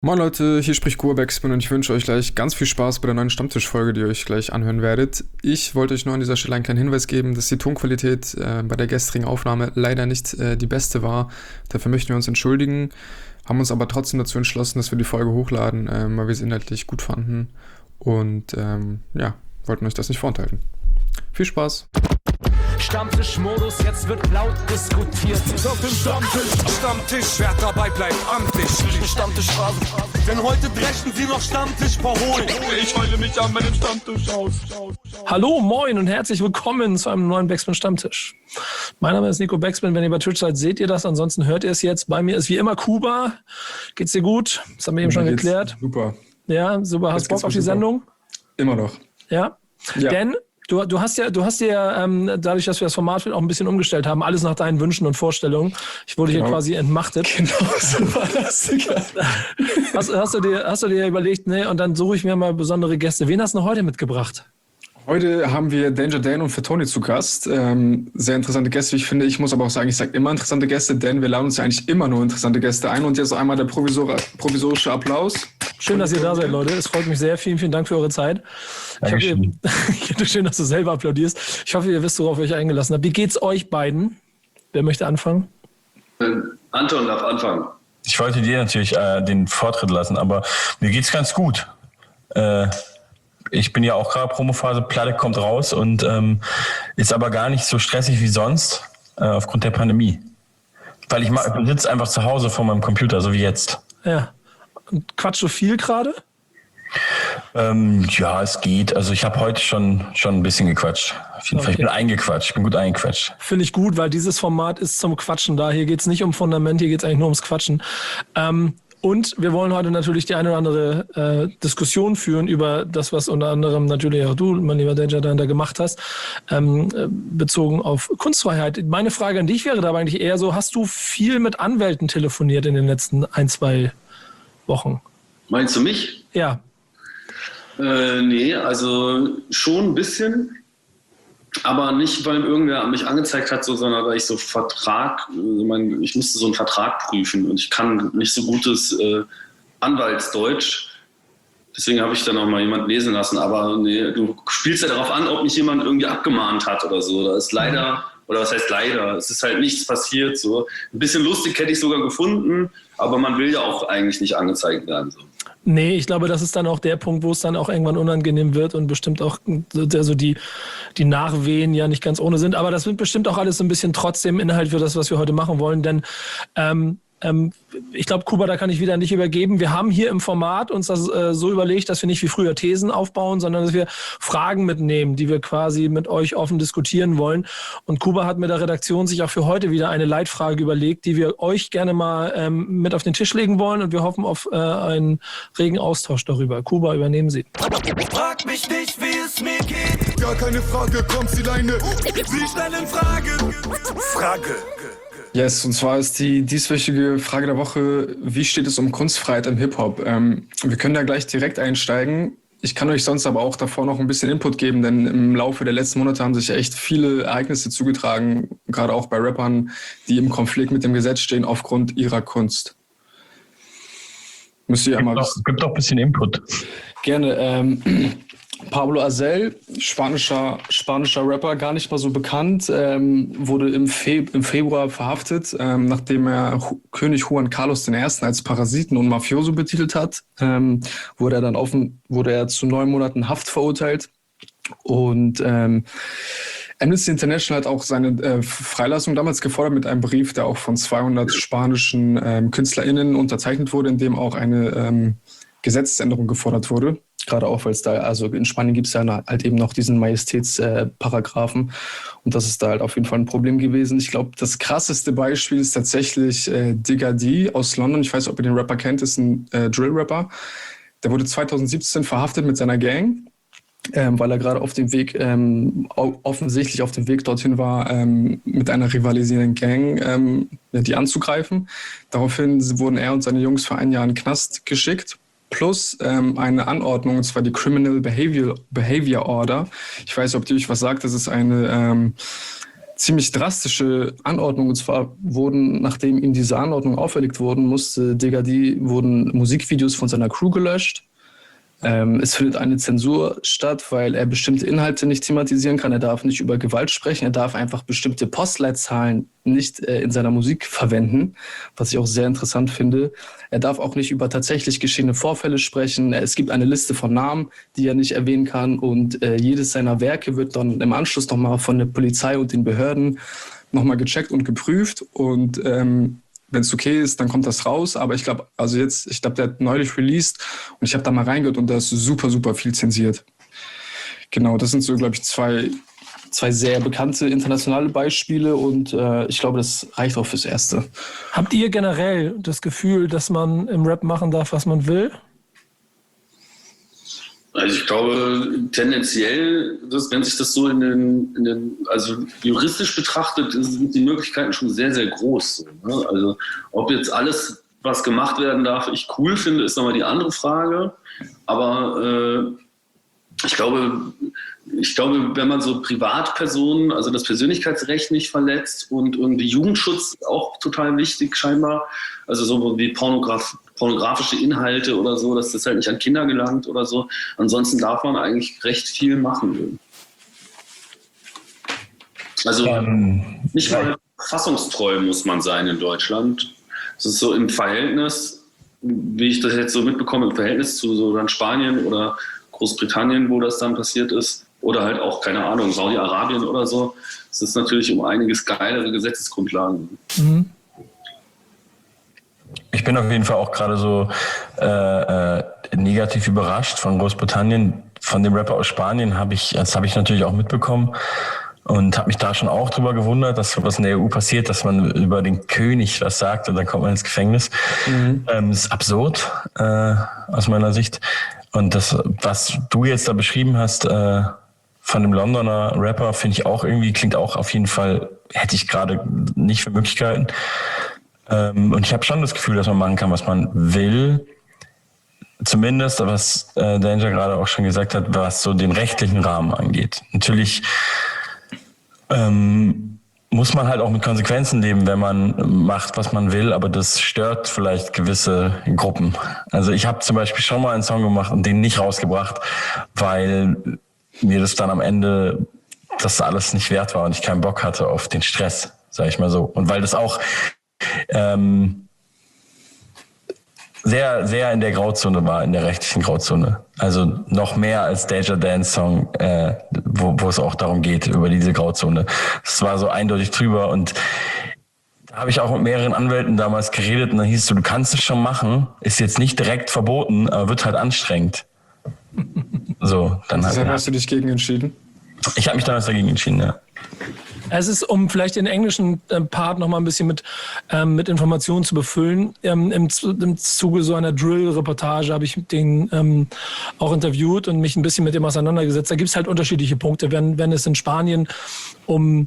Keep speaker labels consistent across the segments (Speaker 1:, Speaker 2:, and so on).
Speaker 1: Moin Leute, hier spricht Kurbeckspin und ich wünsche euch gleich ganz viel Spaß bei der neuen Stammtischfolge, die ihr euch gleich anhören werdet. Ich wollte euch nur an dieser Stelle einen kleinen Hinweis geben, dass die Tonqualität bei der gestrigen Aufnahme leider nicht die beste war. Dafür möchten wir uns entschuldigen, haben uns aber trotzdem dazu entschlossen, dass wir die Folge hochladen, weil wir sie inhaltlich gut fanden und wollten euch das nicht vorenthalten. Viel Spaß!
Speaker 2: Stammtischmodus, jetzt wird laut diskutiert.
Speaker 3: Auf dem Stammtisch, wer dabei bleibt, amtlich.
Speaker 2: Stammtischphase.
Speaker 3: Denn heute brechen sie noch Stammtisch verholen.
Speaker 4: Ich heule mich an meinem Stammtisch aus.
Speaker 2: Hallo, moin und herzlich willkommen zu einem neuen Backspin Stammtisch. Mein Name ist Nico Backspin. Wenn ihr bei Twitch seid, seht ihr das. Ansonsten hört ihr es jetzt. Bei mir ist wie immer Kuba. Geht's dir gut? Das haben wir eben schon geklärt.
Speaker 1: Super.
Speaker 2: Ja, super. Hast Bock auf die Sendung?
Speaker 1: Immer noch.
Speaker 2: Ja. Denn Du hast ja dadurch, dass wir das Format auch ein bisschen umgestellt haben, alles nach deinen Wünschen und Vorstellungen. Ich wurde hier quasi entmachtet.
Speaker 1: Genau, so war das.
Speaker 2: Hast du dir überlegt, ne, und dann suche ich mir mal besondere Gäste. Wen hast du noch heute mitgebracht?
Speaker 1: Heute haben wir Danger Dan und Fatoni zu Gast. Sehr interessante Gäste, wie ich finde. Ich muss aber auch sagen, ich sage immer interessante Gäste, denn wir laden uns ja eigentlich immer nur interessante Gäste ein. Und jetzt einmal der provisorische Applaus.
Speaker 2: Schön, dass ihr da seid, Leute. Es freut mich sehr. Vielen, vielen Dank für eure Zeit. Schön, dass du selber applaudierst. Ich hoffe, ihr wisst, worauf ihr euch eingelassen habt. Wie geht's euch beiden? Wer möchte anfangen?
Speaker 5: Anton darf anfangen.
Speaker 4: Ich wollte dir natürlich den Vortritt lassen, aber mir geht's ganz gut. Ich bin ja auch gerade Promophase, Platte kommt raus und ist aber gar nicht so stressig wie sonst aufgrund der Pandemie. Weil ich sitze einfach zu Hause vor meinem Computer, so wie jetzt.
Speaker 2: Ja. Und quatschst du viel gerade?
Speaker 4: Ja, es geht. Also ich habe heute schon ein bisschen gequatscht. Auf jeden Fall. Ich bin eingequatscht. Ich bin gut eingequatscht.
Speaker 2: Finde ich gut, weil dieses Format ist zum Quatschen da. Hier geht es nicht um Fundament, hier geht es eigentlich nur ums Quatschen. Und wir wollen heute natürlich die eine oder andere Diskussion führen über das, was unter anderem natürlich auch du, mein lieber Danger, da gemacht hast, bezogen auf Kunstfreiheit. Meine Frage an dich wäre dabei eigentlich eher so, hast du viel mit Anwälten telefoniert in den letzten 1-2 Wochen?
Speaker 5: Meinst du mich?
Speaker 2: Ja.
Speaker 5: Nee, also schon ein bisschen, aber nicht, weil irgendwer mich angezeigt hat, sondern weil ich so ich musste so einen Vertrag prüfen und ich kann nicht so gutes Anwaltsdeutsch. Deswegen habe ich dann auch mal jemand lesen lassen, aber nee, du spielst ja darauf an, ob mich jemand irgendwie abgemahnt hat oder so. Da ist leider, oder was heißt leider, es ist halt nichts passiert. So. Ein bisschen lustig hätte ich sogar gefunden, aber man will ja auch eigentlich nicht angezeigt werden. So.
Speaker 2: Nee, ich glaube, das ist dann auch der Punkt, wo es dann auch irgendwann unangenehm wird und bestimmt auch also die Nachwehen ja nicht ganz ohne sind. Aber das wird bestimmt auch alles so ein bisschen trotzdem Inhalt für das, was wir heute machen wollen. Denn ich glaube, Kuba, da kann ich wieder nicht übergeben. Wir haben hier im Format uns das so überlegt, dass wir nicht wie früher Thesen aufbauen, sondern dass wir Fragen mitnehmen, die wir quasi mit euch offen diskutieren wollen. Und Kuba hat mit der Redaktion sich auch für heute wieder eine Leitfrage überlegt, die wir euch gerne mal mit auf den Tisch legen wollen. Und wir hoffen auf einen regen Austausch darüber. Kuba, übernehmen Sie.
Speaker 3: Frag mich nicht, wie es mir geht. Gar keine Frage, kommt sie Leine. Sie stellen Frage.
Speaker 1: Yes, und zwar ist die dieswöchige Frage der Woche, wie steht es um Kunstfreiheit im Hip-Hop? Wir können da gleich direkt einsteigen. Ich kann euch sonst aber auch davor noch ein bisschen Input geben, denn im Laufe der letzten Monate haben sich echt viele Ereignisse zugetragen, gerade auch bei Rappern, die im Konflikt mit dem Gesetz stehen aufgrund ihrer Kunst. Müsst ihr ja mal wissen.
Speaker 4: Gibt doch ein bisschen Input.
Speaker 1: Gerne. Pablo Hasél, spanischer Rapper, gar nicht mal so bekannt, wurde im Februar verhaftet, nachdem er König Juan Carlos I. als Parasiten und Mafioso betitelt hat. Wurde er zu 9 Monaten Haft verurteilt. Und Amnesty International hat auch seine Freilassung damals gefordert mit einem Brief, der auch von 200 spanischen KünstlerInnen unterzeichnet wurde, in dem auch eine Gesetzesänderung gefordert wurde. Gerade auch, weil es da, also in Spanien gibt es ja halt eben noch diesen Majestätsparagraphen und das ist da halt auf jeden Fall ein Problem gewesen. Ich glaube, das krasseste Beispiel ist tatsächlich Digga D aus London. Ich weiß nicht, ob ihr den Rapper kennt, ist ein Drill-Rapper. Der wurde 2017 verhaftet mit seiner Gang, weil er gerade auf dem Weg, offensichtlich auf dem Weg dorthin war, mit einer rivalisierenden Gang die anzugreifen. Daraufhin wurden er und seine Jungs für 1 Jahr in den Knast geschickt. Plus eine Anordnung, und zwar die Criminal Behavior Order. Ich weiß nicht, ob die euch was sagt. Das ist eine ziemlich drastische Anordnung. Und zwar nachdem ihm diese Anordnung auferlegt wurden, wurden Musikvideos von seiner Crew gelöscht. Es findet eine Zensur statt, weil er bestimmte Inhalte nicht thematisieren kann. Er darf nicht über Gewalt sprechen. Er darf einfach bestimmte Postleitzahlen nicht in seiner Musik verwenden, was ich auch sehr interessant finde. Er darf auch nicht über tatsächlich geschehene Vorfälle sprechen. Es gibt eine Liste von Namen, die er nicht erwähnen kann. Und jedes seiner Werke wird dann im Anschluss nochmal von der Polizei und den Behörden nochmal gecheckt und geprüft. Und wenn es okay ist, dann kommt das raus. Aber ich glaube, der hat neulich released und ich habe da mal reingehört und da ist super, super viel zensiert. Genau, das sind so, glaube ich, zwei sehr bekannte internationale Beispiele und ich glaube, das reicht auch fürs Erste.
Speaker 2: Habt ihr generell das Gefühl, dass man im Rap machen darf, was man will?
Speaker 5: Also ich glaube, tendenziell, wenn sich das so also juristisch betrachtet, sind die Möglichkeiten schon sehr, sehr groß. Ne? Also ob jetzt alles, was gemacht werden darf, ich cool finde, ist nochmal die andere Frage. Aber ich glaube, wenn man so Privatpersonen, also das Persönlichkeitsrecht nicht verletzt und irgendwie Jugendschutz auch total wichtig scheinbar, also so wie pornografische Inhalte oder so, dass das halt nicht an Kinder gelangt oder so. Ansonsten darf man eigentlich recht viel machen. Also nicht mal fassungstreu muss man sein in Deutschland. Das ist so im Verhältnis, wie ich das jetzt so mitbekomme, im Verhältnis zu so dann Spanien oder Großbritannien, wo das dann passiert ist, oder halt auch, keine Ahnung, Saudi-Arabien oder so. Das ist natürlich um einiges geilere Gesetzesgrundlagen. Mhm.
Speaker 4: Ich bin auf jeden Fall auch gerade so negativ überrascht von Großbritannien. Von dem Rapper aus Spanien das habe ich natürlich auch mitbekommen und habe mich da schon auch drüber gewundert, dass was in der EU passiert, dass man über den König was sagt und dann kommt man ins Gefängnis. Mhm. Das ist absurd aus meiner Sicht. Und das, was du jetzt da beschrieben hast von dem Londoner Rapper, finde ich auch irgendwie, klingt auch auf jeden Fall, hätte ich gerade nicht für Möglichkeiten. Und ich habe schon das Gefühl, dass man machen kann, was man will. Zumindest, was Danger gerade auch schon gesagt hat, was so den rechtlichen Rahmen angeht. Natürlich muss man halt auch mit Konsequenzen leben, wenn man macht, was man will, aber das stört vielleicht gewisse Gruppen. Also ich habe zum Beispiel schon mal einen Song gemacht und den nicht rausgebracht, weil mir das dann am Ende das alles nicht wert war und ich keinen Bock hatte auf den Stress, sag ich mal so. Und weil das auch sehr, sehr in der Grauzone war, in der rechtlichen Grauzone. Also noch mehr als Danger Dance Song, wo es auch darum geht, über diese Grauzone. Es war so eindeutig drüber und da habe ich auch mit mehreren Anwälten damals geredet und dann hieß es so, du kannst es schon machen, ist jetzt nicht direkt verboten, aber wird halt anstrengend. So, dann halt.
Speaker 1: Hast du dich gegen entschieden?
Speaker 4: Ich habe mich damals dagegen entschieden, ja.
Speaker 2: Es ist, um vielleicht den englischen Part noch mal ein bisschen mit Informationen zu befüllen. Im Zuge so einer Drill-Reportage habe ich den auch interviewt und mich ein bisschen mit dem auseinandergesetzt. Da gibt es halt unterschiedliche Punkte. Wenn es in Spanien um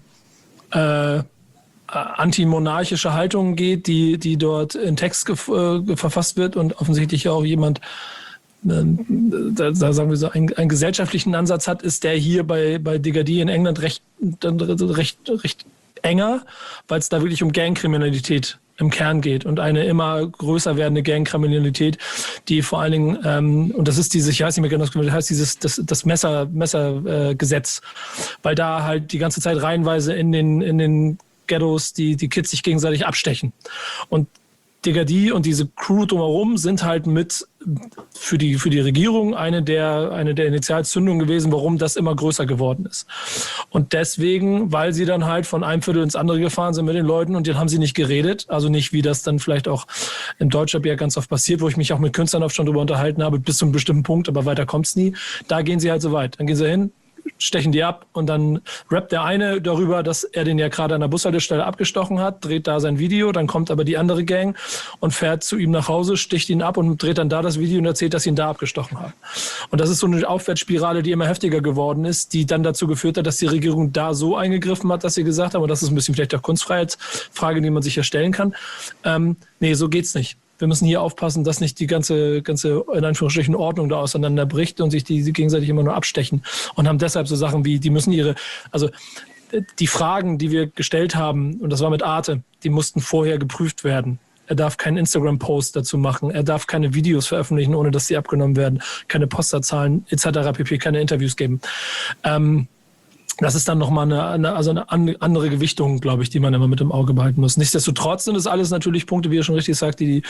Speaker 2: antimonarchische Haltungen geht, die dort in Text verfasst wird und offensichtlich auch jemand da sagen wir so, einen gesellschaftlichen Ansatz hat, ist der hier bei Digga D in England recht enger, weil es da wirklich um Gangkriminalität im Kern geht und eine immer größer werdende Gangkriminalität, die vor allen Dingen, und das ist ich weiß nicht mehr genau, das heißt das Messergesetz, weil da halt die ganze Zeit reihenweise in den Ghettos die Kids sich gegenseitig abstechen. Und Digga D und diese Crew drumherum sind halt mit für die Regierung eine der Initialzündungen gewesen, warum das immer größer geworden ist. Und deswegen, weil sie dann halt von einem Viertel ins andere gefahren sind mit den Leuten und dann haben sie nicht geredet, also nicht wie das dann vielleicht auch im Deutschrap ja ganz oft passiert, wo ich mich auch mit Künstlern oft schon drüber unterhalten habe, bis zu einem bestimmten Punkt, aber weiter kommt's nie. Da gehen sie halt so weit. Dann gehen sie hin, stechen die ab und dann rappt der eine darüber, dass er den ja gerade an der Bushaltestelle abgestochen hat, dreht da sein Video, dann kommt aber die andere Gang und fährt zu ihm nach Hause, sticht ihn ab und dreht dann da das Video und erzählt, dass sie ihn da abgestochen haben. Und das ist so eine Aufwärtsspirale, die immer heftiger geworden ist, die dann dazu geführt hat, dass die Regierung da so eingegriffen hat, dass sie gesagt haben, und das ist ein bisschen vielleicht auch Kunstfreiheitsfrage, die man sich ja stellen kann, nee, so geht's nicht. Wir müssen hier aufpassen, dass nicht die ganze in Anführungsstrichen Ordnung da auseinanderbricht und sich die gegenseitig immer nur abstechen und haben deshalb so Sachen wie, die müssen die Fragen, die wir gestellt haben, und das war mit Arte, die mussten vorher geprüft werden. Er darf keinen Instagram-Post dazu machen. Er darf keine Videos veröffentlichen, ohne dass sie abgenommen werden. Keine Posterzahlen etc. pp. Keine Interviews geben. Das ist dann nochmal eine andere Gewichtung, glaube ich, die man immer mit im Auge behalten muss. Nichtsdestotrotz sind das alles natürlich Punkte, wie ihr schon richtig sagt, die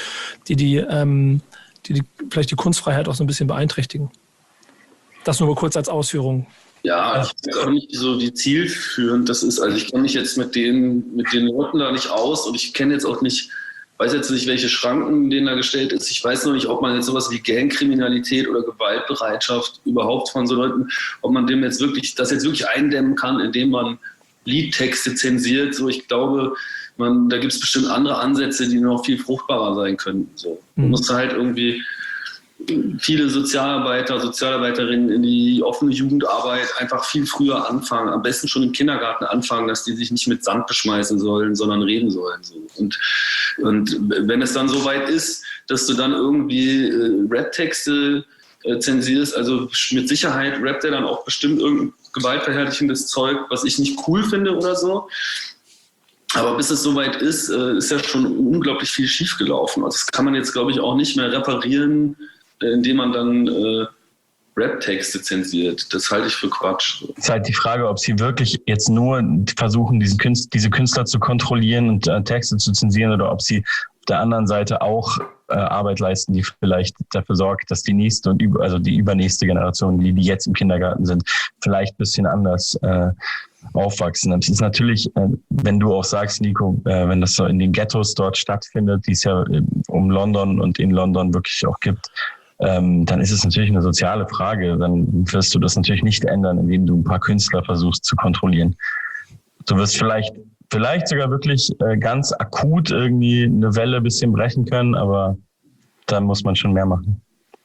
Speaker 2: vielleicht die Kunstfreiheit auch so ein bisschen beeinträchtigen. Das nur mal kurz als Ausführung.
Speaker 5: Ja, ich weiß auch nicht so, wie zielführend das ist. Also ich kenne mich jetzt mit den Leuten da nicht aus und ich weiß jetzt nicht, welche Schranken denen da gestellt ist. Ich weiß noch nicht, ob man jetzt sowas wie Gangkriminalität oder Gewaltbereitschaft überhaupt von so Leuten, ob man das jetzt wirklich eindämmen kann, indem man Liedtexte zensiert. So, ich glaube, da gibt es bestimmt andere Ansätze, die noch viel fruchtbarer sein können. So. Man muss halt irgendwie viele Sozialarbeiterinnen in die offene Jugendarbeit einfach viel früher anfangen, am besten schon im Kindergarten anfangen, dass die sich nicht mit Sand beschmeißen sollen, sondern reden sollen. So. Und wenn es dann so weit ist, dass du dann irgendwie Rap-Texte zensierst, also mit Sicherheit rappt er dann auch bestimmt irgendein gewaltverherrlichendes Zeug, was ich nicht cool finde oder so. Aber bis es soweit ist, ist ja schon unglaublich viel schiefgelaufen. Also das kann man jetzt, glaube ich, auch nicht mehr reparieren, indem man dann Rap-Texte zensiert. Das halte ich für Quatsch.
Speaker 4: Es ist halt die Frage, ob sie wirklich jetzt nur versuchen, diese Künstler zu kontrollieren und Texte zu zensieren oder ob sie auf der anderen Seite auch Arbeit leisten, die vielleicht dafür sorgt, dass die nächste und die übernächste Generation, die jetzt im Kindergarten sind, vielleicht ein bisschen anders aufwachsen. Das ist natürlich, wenn du auch sagst, Nico, wenn das so in den Ghettos dort stattfindet, die es ja um London und in London wirklich auch gibt, dann ist es natürlich eine soziale Frage. Dann wirst du das natürlich nicht ändern, indem du ein paar Künstler versuchst zu kontrollieren. Du wirst vielleicht sogar wirklich ganz akut irgendwie eine Welle ein bisschen brechen können, aber dann muss man schon mehr machen.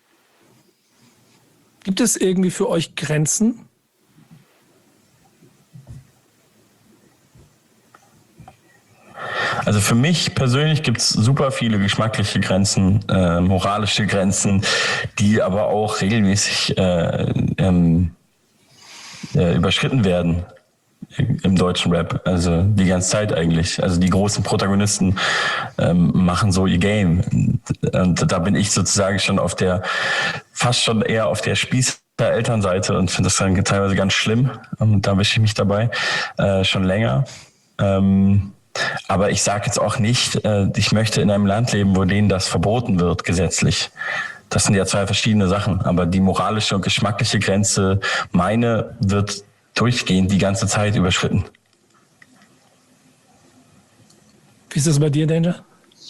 Speaker 2: Gibt es irgendwie für euch Grenzen?
Speaker 4: Also für mich persönlich gibt es super viele geschmackliche Grenzen, moralische Grenzen, die aber auch regelmäßig überschritten werden im deutschen Rap. Also die ganze Zeit eigentlich. Also die großen Protagonisten machen so ihr Game. Und da bin ich sozusagen schon fast schon eher auf der Spießer-Elternseite und finde das dann teilweise ganz schlimm. Und da wische ich mich dabei schon länger. Aber ich sage jetzt auch nicht, ich möchte in einem Land leben, wo denen das verboten wird, gesetzlich. Das sind ja zwei verschiedene Sachen. Aber die moralische und geschmackliche Grenze, meine, wird durchgehend die ganze Zeit überschritten.
Speaker 2: Wie ist das bei dir, Danger?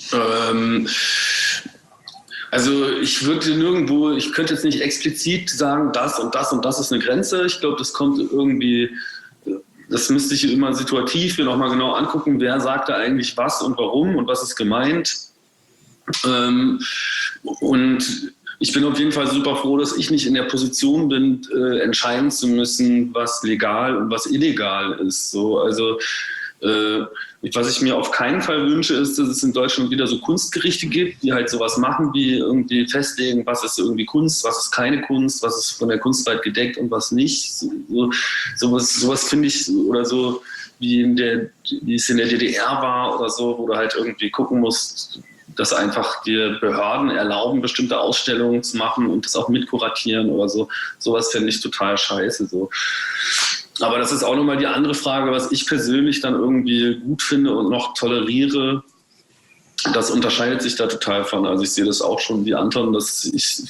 Speaker 5: Also ich könnte jetzt nicht explizit sagen, das und das und das ist eine Grenze. Ich glaube, das kommt irgendwie... Das müsste ich immer situativ mir nochmal genau angucken, wer sagt da eigentlich was und warum und was ist gemeint. Und ich bin auf jeden Fall super froh, dass ich nicht in der Position bin, entscheiden zu müssen, was legal und was illegal ist. So, also was ich mir auf keinen Fall wünsche, ist, dass es in Deutschland wieder so Kunstgerichte gibt, die halt sowas machen, wie irgendwie festlegen, was ist irgendwie Kunst, was ist keine Kunst, was ist von der Kunstwelt gedeckt und was nicht. Sowas finde ich, oder so wie es in der DDR war oder so, wo du halt irgendwie gucken musst, dass einfach die Behörden erlauben, bestimmte Ausstellungen zu machen und das auch mitkuratieren oder so. Sowas finde ich total scheiße. So. Aber das ist auch nochmal die andere Frage, was ich persönlich dann irgendwie gut finde und noch toleriere. Das unterscheidet sich da total von. Also ich sehe das auch schon wie Anton, dass ich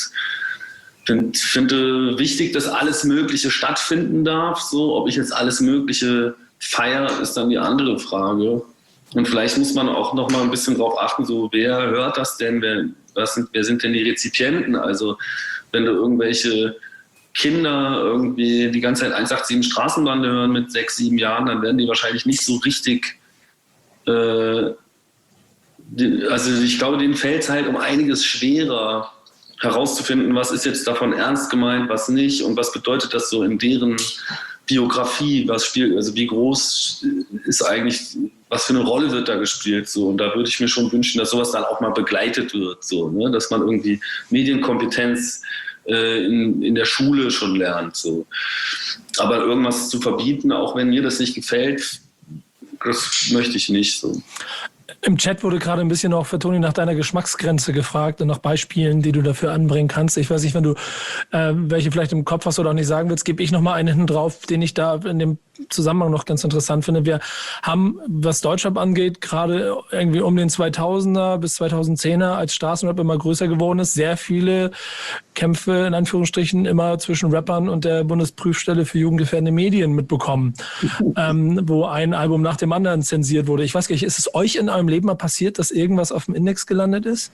Speaker 5: finde wichtig, dass alles Mögliche stattfinden darf. So, ob ich jetzt alles Mögliche feiere, ist dann die andere Frage. Und vielleicht muss man auch nochmal ein bisschen drauf achten, so wer hört das denn, wer sind denn die Rezipienten? Also wenn du irgendwelche Kinder irgendwie die ganze Zeit 187 Straßenbande hören mit 6, 7 Jahren, dann werden die wahrscheinlich nicht so richtig, also ich glaube, denen fällt es halt um einiges schwerer herauszufinden, was ist jetzt davon ernst gemeint, was nicht und was bedeutet das so in deren Biografie, also wie groß ist eigentlich, was für eine Rolle wird da gespielt, so. Und da würde ich mir schon wünschen, dass sowas dann auch mal begleitet wird, so, ne? Dass man irgendwie Medienkompetenz in der Schule schon lernt. So. Aber irgendwas zu verbieten, auch wenn mir das nicht gefällt, das möchte ich nicht. So.
Speaker 2: Im Chat wurde gerade ein bisschen auch für Toni nach deiner Geschmacksgrenze gefragt und nach Beispielen, die du dafür anbringen kannst. Ich weiß nicht, wenn du welche vielleicht im Kopf hast oder auch nicht sagen willst, gebe ich nochmal einen hinten drauf, den ich da in dem Zusammenhang noch ganz interessant finde. Wir haben, was Deutschrap angeht, gerade irgendwie um den 2000er bis 2010er, als Straßenrap immer größer geworden ist, sehr viele Kämpfe in Anführungsstrichen immer zwischen Rappern und der Bundesprüfstelle für jugendgefährdende Medien mitbekommen, wo ein Album nach dem anderen zensiert wurde. Ich weiß gar nicht, ist es euch in eurem Leben mal passiert, dass irgendwas auf dem Index gelandet ist?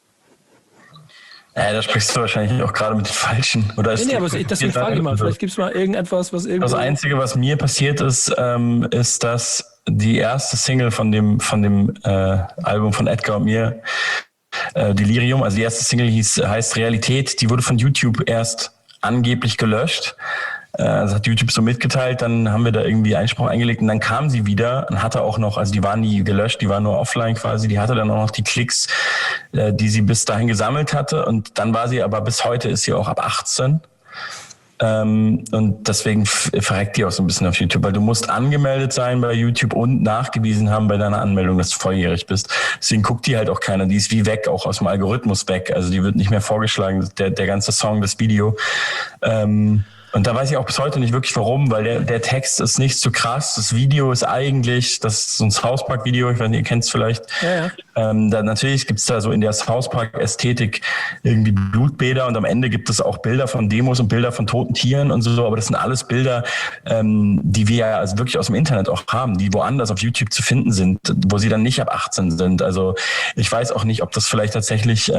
Speaker 4: Ja, da sprichst du wahrscheinlich auch gerade mit den Falschen. Oder
Speaker 2: Nee, aber deswegen frage ich mal, vielleicht gibt es mal irgendetwas, was irgendwie...
Speaker 4: Das Einzige, was mir passiert ist, ist, dass die erste Single von dem Album von Edgar und mir, Delirium, also die erste Single heißt Realität, die wurde von YouTube erst angeblich gelöscht. Also hat YouTube so mitgeteilt, dann haben wir da irgendwie Einspruch eingelegt und dann kam sie wieder und hatte auch noch, also die waren nie gelöscht, die waren nur offline quasi, die hatte dann auch noch die Klicks, die sie bis dahin gesammelt hatte und dann war sie, aber bis heute ist sie auch ab 18 und deswegen verreckt die auch so ein bisschen auf YouTube, weil du musst angemeldet sein bei YouTube und nachgewiesen haben bei deiner Anmeldung, dass du volljährig bist. Deswegen guckt die halt auch keiner, die ist wie weg, auch aus dem Algorithmus weg, also die wird nicht mehr vorgeschlagen, der ganze Song, das Video. Und da weiß ich auch bis heute nicht wirklich warum, weil der Text ist nicht so krass. Das Video ist eigentlich, das ist so ein South Park Video, ich weiß nicht, ihr kennt es vielleicht. Ja. Da natürlich gibt's da so in der South Park Ästhetik irgendwie Blutbäder und am Ende gibt es auch Bilder von Demos und Bilder von toten Tieren und so, aber das sind alles Bilder, die wir ja also wirklich aus dem Internet auch haben, die woanders auf YouTube zu finden sind, wo sie dann nicht ab 18 sind. Also ich weiß auch nicht, ob das vielleicht tatsächlich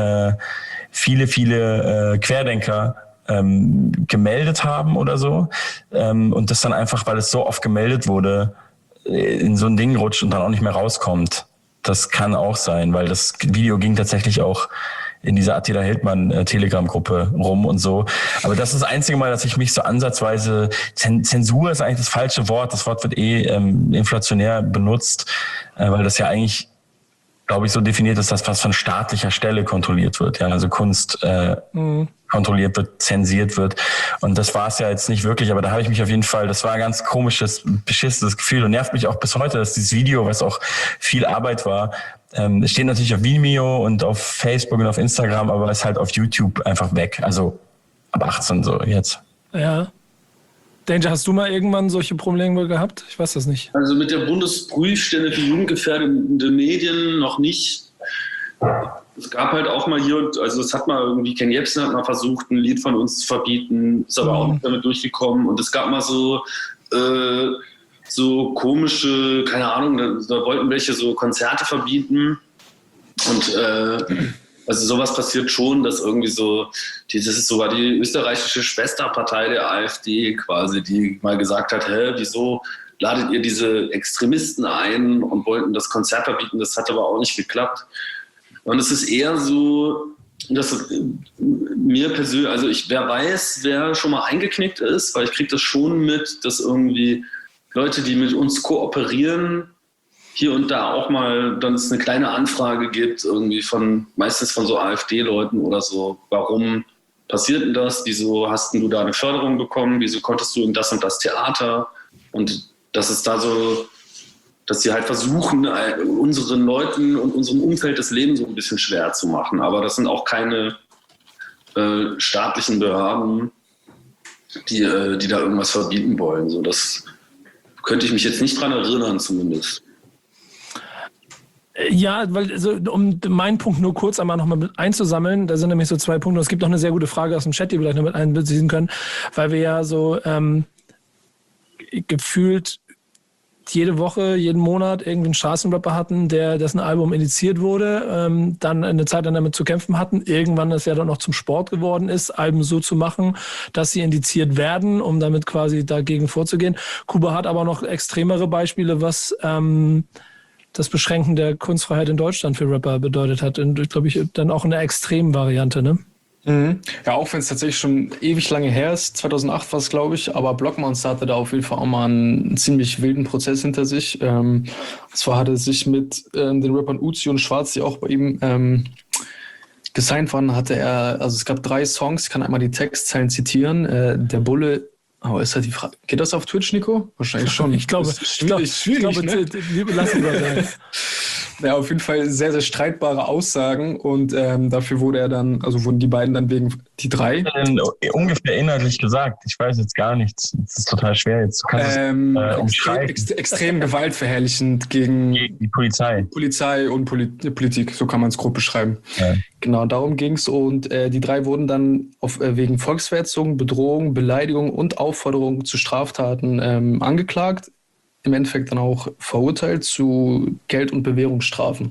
Speaker 4: viele Querdenker gemeldet haben oder so und das dann einfach, weil es so oft gemeldet wurde, in so ein Ding rutscht und dann auch nicht mehr rauskommt. Das kann auch sein, weil das Video ging tatsächlich auch in dieser Attila Hildmann Telegram-Gruppe rum und so. Aber das ist das einzige Mal, dass ich mich so ansatzweise, Zensur ist eigentlich das falsche Wort, das Wort wird inflationär benutzt, weil das ja eigentlich, glaube ich, so definiert ist, dass was von staatlicher Stelle kontrolliert wird. Ja, also Kunst kontrolliert wird, zensiert wird. Und das war es ja jetzt nicht wirklich, aber da habe ich mich auf jeden Fall, das war ein ganz komisches, beschissenes Gefühl und nervt mich auch bis heute, dass dieses Video, was auch viel Arbeit war, es steht natürlich auf Vimeo und auf Facebook und auf Instagram, aber es ist halt auf YouTube einfach weg. Also ab 18 so jetzt.
Speaker 2: Ja. Danger, hast du mal irgendwann solche Probleme gehabt? Ich weiß das nicht.
Speaker 5: Also mit der Bundesprüfstelle für jugendgefährdende Medien noch nicht. Es gab halt auch mal hier, also es hat mal irgendwie, Ken Jebsen hat mal versucht, ein Lied von uns zu verbieten, ist aber auch nicht damit durchgekommen. Und es gab mal so komische, keine Ahnung, da wollten welche so Konzerte verbieten. Und also sowas passiert schon, dass irgendwie so, das ist sogar die österreichische Schwesterpartei der AfD quasi, die mal gesagt hat, wieso ladet ihr diese Extremisten ein und wollten das Konzert verbieten, das hat aber auch nicht geklappt. Und es ist eher so, dass mir persönlich, also wer weiß, wer schon mal eingeknickt ist, weil ich kriege das schon mit, dass irgendwie Leute, die mit uns kooperieren, hier und da auch mal, dann es eine kleine Anfrage gibt, irgendwie meistens von so AfD-Leuten oder so, warum passiert denn das? Wieso hast denn du da eine Förderung bekommen? Wieso konntest du in das und das Theater? Und das ist da so, dass sie halt versuchen, unseren Leuten und unserem Umfeld das Leben so ein bisschen schwer zu machen. Aber das sind auch keine staatlichen Behörden, die da irgendwas verbieten wollen. So, das könnte ich mich jetzt nicht dran erinnern zumindest.
Speaker 2: Ja, weil um meinen Punkt nur kurz einmal nochmal mit einzusammeln, da sind nämlich so 2 Punkte. Es gibt noch eine sehr gute Frage aus dem Chat, die wir vielleicht noch mit einbeziehen können, weil wir ja so gefühlt jede Woche, jeden Monat irgendwie einen Straßenrapper hatten, dessen Album indiziert wurde, dann eine Zeit lang damit zu kämpfen hatten, irgendwann das ja dann noch zum Sport geworden ist, Alben so zu machen, dass sie indiziert werden, um damit quasi dagegen vorzugehen. Kuba hat aber noch extremere Beispiele, was das Beschränken der Kunstfreiheit in Deutschland für Rapper bedeutet hat. Und glaube ich, dann auch in der extremen Variante, ne?
Speaker 1: Mhm. Ja, auch wenn es tatsächlich schon ewig lange her ist, 2008 war es, glaube ich, aber Blockmonster hatte da auf jeden Fall auch mal einen ziemlich wilden Prozess hinter sich. Und zwar hatte sich mit den Rappern Uzi und Schwarz, die auch bei ihm Gesigned waren hatte er, also es gab 3 Songs, ich kann einmal die Textzeilen zitieren. Der Bulle, ist halt die Frage, geht das auf Twitch, Nico? Wahrscheinlich schon.
Speaker 2: Ich glaube,
Speaker 1: ne?
Speaker 2: lassen wir sein.
Speaker 1: Ja, auf jeden Fall sehr, sehr streitbare Aussagen und dafür wurden die beiden dann wegen die 3.
Speaker 4: Ungefähr inhaltlich gesagt. Ich weiß jetzt gar nichts. Das ist total schwer jetzt. Du kannst
Speaker 1: extrem gewaltverherrlichend gegen
Speaker 4: die Polizei
Speaker 1: und Politik, so kann man es grob beschreiben.
Speaker 4: Ja.
Speaker 1: Genau, darum ging es und die 3 wurden dann wegen Volksverhetzung, Bedrohung, Beleidigung und Aufforderung zu Straftaten angeklagt. Im Endeffekt dann auch verurteilt zu Geld- und Bewährungsstrafen.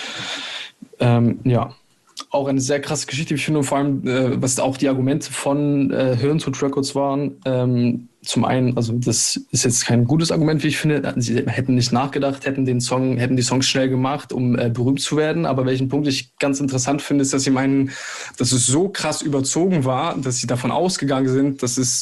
Speaker 1: Auch eine sehr krasse Geschichte. Ich finde vor allem, was auch die Argumente von Hirntod Records waren. Zum einen, also das ist jetzt kein gutes Argument, wie ich finde. Sie hätten nicht nachgedacht, hätten die Songs schnell gemacht, um berühmt zu werden. Aber welchen Punkt ich ganz interessant finde, ist, dass sie meinen, dass es so krass überzogen war, dass sie davon ausgegangen sind,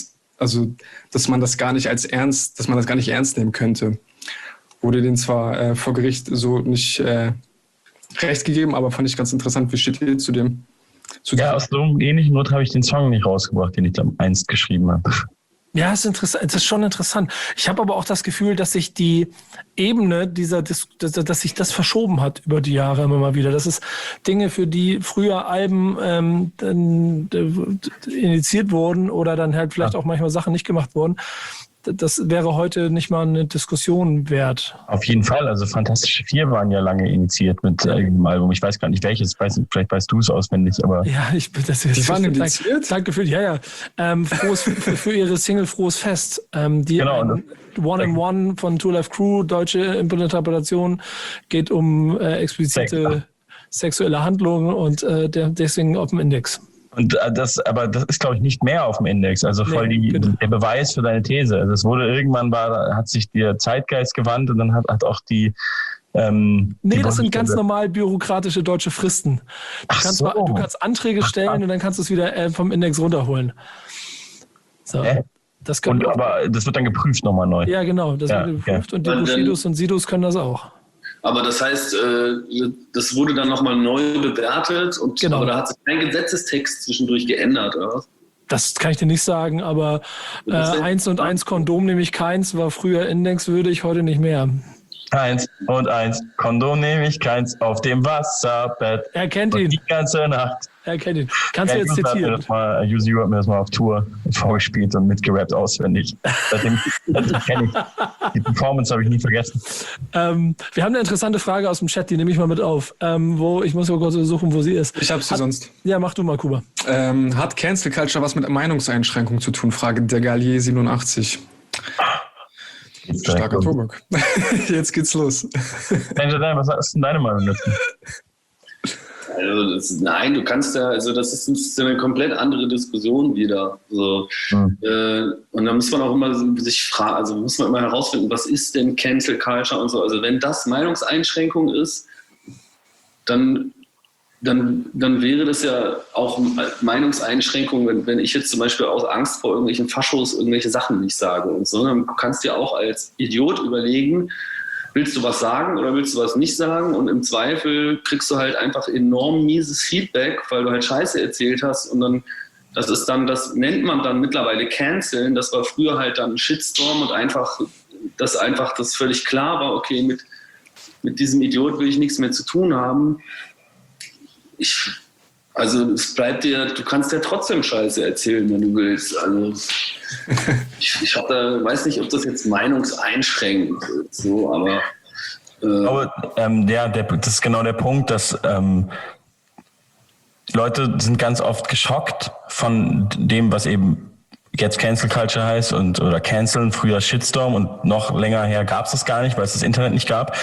Speaker 1: dass man das gar nicht ernst nehmen könnte. Wurde denen zwar vor Gericht so nicht recht gegeben, aber fand ich ganz interessant. Wie steht ihr zu dem?
Speaker 4: Aus so einem ähnlichen Grund habe ich den Song nicht rausgebracht, den ich da einst geschrieben habe.
Speaker 2: Ja, ist interessant. Das ist schon interessant. Ich habe aber auch das Gefühl, dass sich die Ebene dass sich das verschoben hat über die Jahre immer mal wieder. Das ist Dinge, für die früher Alben initiiert wurden oder dann halt vielleicht auch manchmal Sachen nicht gemacht wurden. Das wäre heute nicht mal eine Diskussion wert.
Speaker 4: Auf jeden Fall. Also Fantastische Vier waren ja lange initiiert mit irgendeinem Album. Ich weiß gar nicht welches. Vielleicht weißt du es auswendig. Aber
Speaker 2: ja, die waren initiiert? Danke für für ihre Single Frohes Fest. One-in-One von Two Life Crew, deutsche Interpretation, geht um explizite sexuelle Handlungen und deswegen auf dem Index.
Speaker 4: Und das ist, glaube ich, nicht mehr auf dem Index. Also voll der Beweis für deine These. Also es wurde hat sich der Zeitgeist gewandt und dann hat auch die.
Speaker 2: Das sind ganz normal bürokratische deutsche Fristen. Du kannst Anträge stellen und dann kannst du es wieder vom Index runterholen. So.
Speaker 4: Aber das wird dann geprüft nochmal neu.
Speaker 2: Ja, genau. Das wird geprüft und die Bushidos und Sidos können das auch.
Speaker 5: Aber das heißt, das wurde dann nochmal neu bewertet aber da hat sich kein Gesetzestext zwischendurch geändert, oder was?
Speaker 2: Das kann ich dir nicht sagen, aber 1 und 1 Kondom nehme ich keins, war früher indexwürdig, heute nicht mehr.
Speaker 4: 1 und 1 Kondom nehme ich keins auf dem Wasserbett.
Speaker 2: Er kennt ihn.
Speaker 4: Die ganze Nacht.
Speaker 2: Er kennt ihn. Kannst du jetzt zitieren?
Speaker 4: USU hat mir das mal auf Tour vorgespielt und mitgerappt auswendig. Seitdem kenne ich. Die Performance habe ich nie vergessen.
Speaker 2: Wir haben eine interessante Frage aus dem Chat, die nehme ich mal mit auf. Ich muss mal kurz suchen, wo sie ist.
Speaker 1: Ich habe sie sonst.
Speaker 2: Ja, mach du mal, Kuba.
Speaker 1: Hat Cancel Culture was mit Meinungseinschränkung zu tun? Frage der Gallier 87. Starker Tobak. Jetzt geht's los.
Speaker 4: Benjamin, was ist denn deine Meinung dazu?
Speaker 5: Also du kannst das ist eine komplett andere Diskussion wieder. So. Und da muss man auch immer sich fragen, also muss man immer herausfinden, was ist denn Cancel Culture und so. Also wenn das Meinungseinschränkung ist, dann wäre das ja auch Meinungseinschränkung, wenn ich jetzt zum Beispiel aus Angst vor irgendwelchen Faschos irgendwelche Sachen nicht sage und so. Dann kannst du ja auch als Idiot überlegen, willst du was sagen oder willst du was nicht sagen? Und im Zweifel kriegst du halt einfach enorm mieses Feedback, weil du halt Scheiße erzählt hast. Und dann, das nennt man dann mittlerweile Canceln. Das war früher halt dann ein Shitstorm und das völlig klar war, okay, mit diesem Idiot will ich nichts mehr zu tun haben. Es bleibt dir, du kannst ja trotzdem Scheiße erzählen, wenn du willst. Also ich weiß nicht, ob das jetzt meinungseinschränkend ist, so, aber
Speaker 4: das ist genau der Punkt, dass Leute sind ganz oft geschockt von dem, was eben jetzt Cancel Culture heißt oder Canceln, früher Shitstorm und noch länger her gab es das gar nicht, weil es das Internet nicht gab.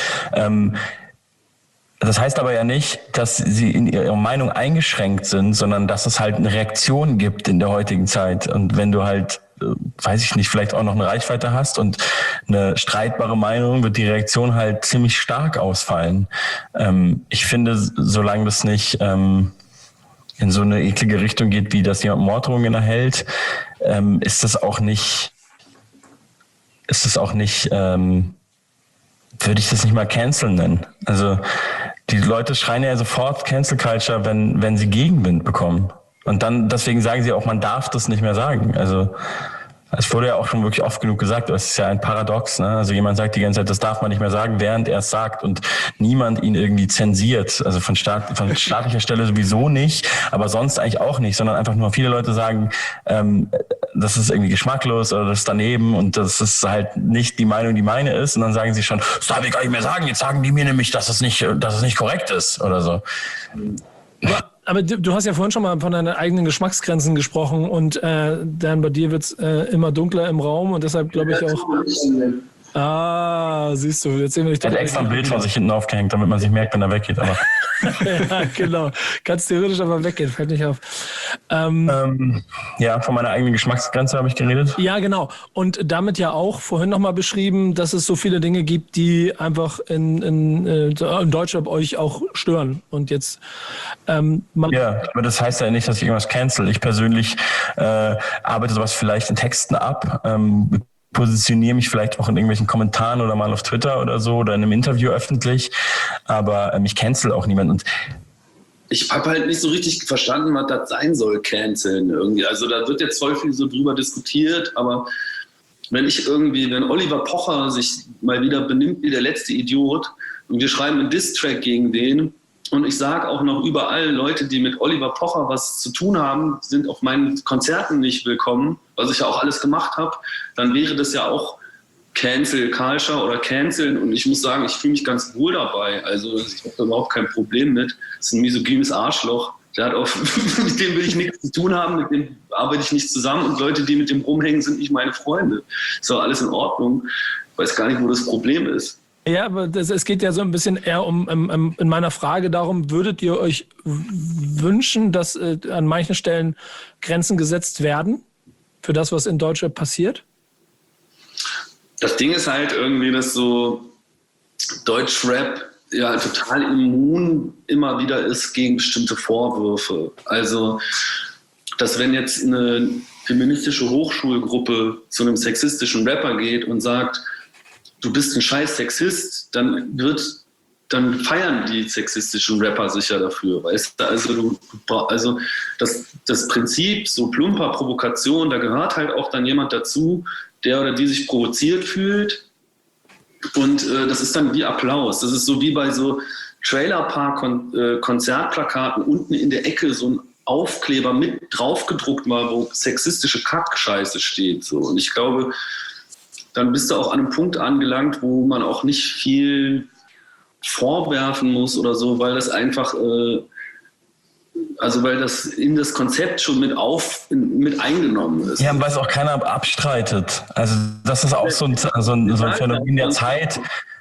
Speaker 4: Das heißt aber ja nicht, dass sie in ihrer Meinung eingeschränkt sind, sondern dass es halt eine Reaktion gibt in der heutigen Zeit. Und wenn du halt, weiß ich nicht, vielleicht auch noch eine Reichweite hast und eine streitbare Meinung, wird die Reaktion halt ziemlich stark ausfallen. Ich finde, solange das nicht in so eine eklige Richtung geht, wie das jemand Morddrohungen erhält, ist das auch nicht, würde ich das nicht mal canceln nennen. Also die Leute schreien ja sofort Cancel Culture, wenn sie Gegenwind bekommen. Und dann, deswegen sagen sie auch, man darf das nicht mehr sagen. Also, es wurde ja auch schon wirklich oft genug gesagt, aber es ist ja ein Paradox, ne? Also jemand sagt die ganze Zeit, das darf man nicht mehr sagen, während er es sagt und niemand ihn irgendwie zensiert. Also von staatlicher Stelle sowieso nicht, aber sonst eigentlich auch nicht, sondern einfach nur viele Leute sagen, das ist irgendwie geschmacklos oder das ist daneben und das ist halt nicht die Meinung, die meine ist. Und dann sagen sie schon, das darf ich gar nicht mehr sagen, jetzt sagen die mir nämlich, dass es nicht korrekt ist oder so.
Speaker 2: Aber du hast ja vorhin schon mal von deinen eigenen Geschmacksgrenzen gesprochen und dann bei dir wird es immer dunkler im Raum und deshalb glaube ich auch... siehst du, jetzt sehen wir dich.
Speaker 4: Er hat extra ein Bild von sich hinten aufgehängt, damit man sich merkt, wenn er weggeht. Aber
Speaker 2: ja, genau. Kannst theoretisch aber weggehen, fällt nicht auf.
Speaker 4: Ja, von meiner eigenen Geschmacksgrenze habe ich geredet.
Speaker 2: Ja, genau. Und damit ja auch vorhin nochmal beschrieben, dass es so viele Dinge gibt, die einfach in Deutschland euch auch stören. Und jetzt...
Speaker 4: ja, aber das heißt ja nicht, dass ich irgendwas cancel. Ich persönlich arbeite sowas vielleicht in Texten ab, positioniere mich vielleicht auch in irgendwelchen Kommentaren oder mal auf Twitter oder so oder in einem Interview öffentlich, aber mich cancel auch niemand. Und
Speaker 5: ich habe halt nicht so richtig verstanden, was das sein soll, canceln irgendwie. Also da wird jetzt voll viel so drüber diskutiert, aber wenn Oliver Pocher sich mal wieder benimmt wie der letzte Idiot und wir schreiben einen Diss-Track gegen den und ich sage auch noch überall, Leute, die mit Oliver Pocher was zu tun haben, sind auf meinen Konzerten nicht willkommen, was ich ja auch alles gemacht habe, dann wäre das ja auch Cancel Culture oder Canceln und ich muss sagen, ich fühle mich ganz wohl dabei. Also ich habe da überhaupt kein Problem mit. Das ist ein misogynes Arschloch. Mit dem will ich nichts zu tun haben, mit dem arbeite ich nicht zusammen und Leute, die mit dem rumhängen, sind nicht meine Freunde. Ist doch alles in Ordnung. Ich weiß gar nicht, wo das Problem ist.
Speaker 2: Ja, aber es geht ja so ein bisschen eher um in meiner Frage darum, würdet ihr euch wünschen, dass an manchen Stellen Grenzen gesetzt werden für das, was in Deutschland passiert?
Speaker 5: Das Ding ist halt irgendwie, dass so Deutschrap ja total immun immer wieder ist gegen bestimmte Vorwürfe. Also, dass wenn jetzt eine feministische Hochschulgruppe zu einem sexistischen Rapper geht und sagt, du bist ein scheiß Sexist, dann feiern die sexistischen Rapper sicher dafür. Weißt du? Also das Prinzip, so plumper Provokation, da gehört halt auch dann jemand dazu, der oder die sich provoziert fühlt. Und das ist dann wie Applaus. Das ist so wie bei so Trailerpark-Konzertplakaten unten in der Ecke so ein Aufkleber mit draufgedruckt mal, wo sexistische Kackscheiße steht. So. Und ich glaube, dann bist du auch an einem Punkt angelangt, wo man auch nicht viel vorwerfen muss oder so, weil das einfach, weil das in das Konzept schon mit eingenommen ist.
Speaker 4: Ja, weil es auch keiner abstreitet. Also das ist auch so ein Phänomen der Zeit,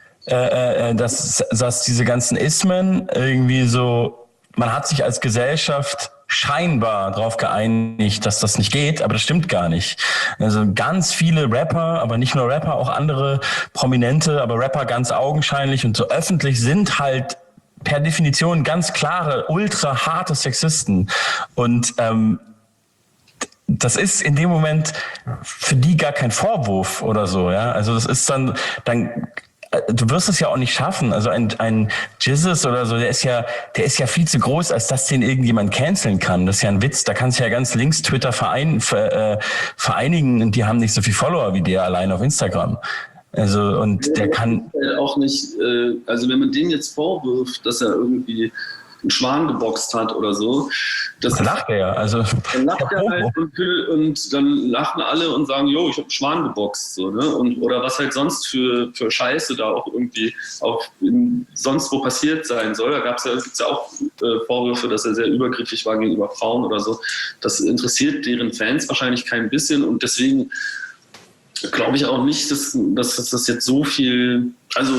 Speaker 4: dass diese ganzen Ismen irgendwie so, man hat sich als Gesellschaft scheinbar darauf geeinigt, dass das nicht geht, aber das stimmt gar nicht. Also ganz viele Rapper, aber nicht nur Rapper, auch andere Prominente, aber Rapper ganz augenscheinlich und so öffentlich sind halt per Definition ganz klare, ultra harte Sexisten. Und das ist in dem Moment für die gar kein Vorwurf oder so, ja. Also das ist dann du wirst es ja auch nicht schaffen. Also ein Jesus oder so, der ist ja viel zu groß, als dass den irgendjemand canceln kann. Das ist ja ein Witz. Da kannst du ja ganz links Twitter vereinigen und die haben nicht so viel Follower wie der allein auf Instagram. Also, und der kann
Speaker 5: auch nicht, also wenn man dem jetzt vorwirft, dass er irgendwie einen Schwan geboxt hat oder so.
Speaker 4: Dann lacht er ja. Also,
Speaker 5: dann lacht er halt und dann lachen alle und sagen, jo, ich habe einen Schwan geboxt. So, ne? Oder was halt sonst für Scheiße da auch irgendwie auch sonst wo passiert sein soll. Da gibt's ja auch Vorwürfe, dass er sehr übergriffig war gegenüber Frauen oder so. Das interessiert deren Fans wahrscheinlich kein bisschen und deswegen glaube ich auch nicht, dass das jetzt so viel, also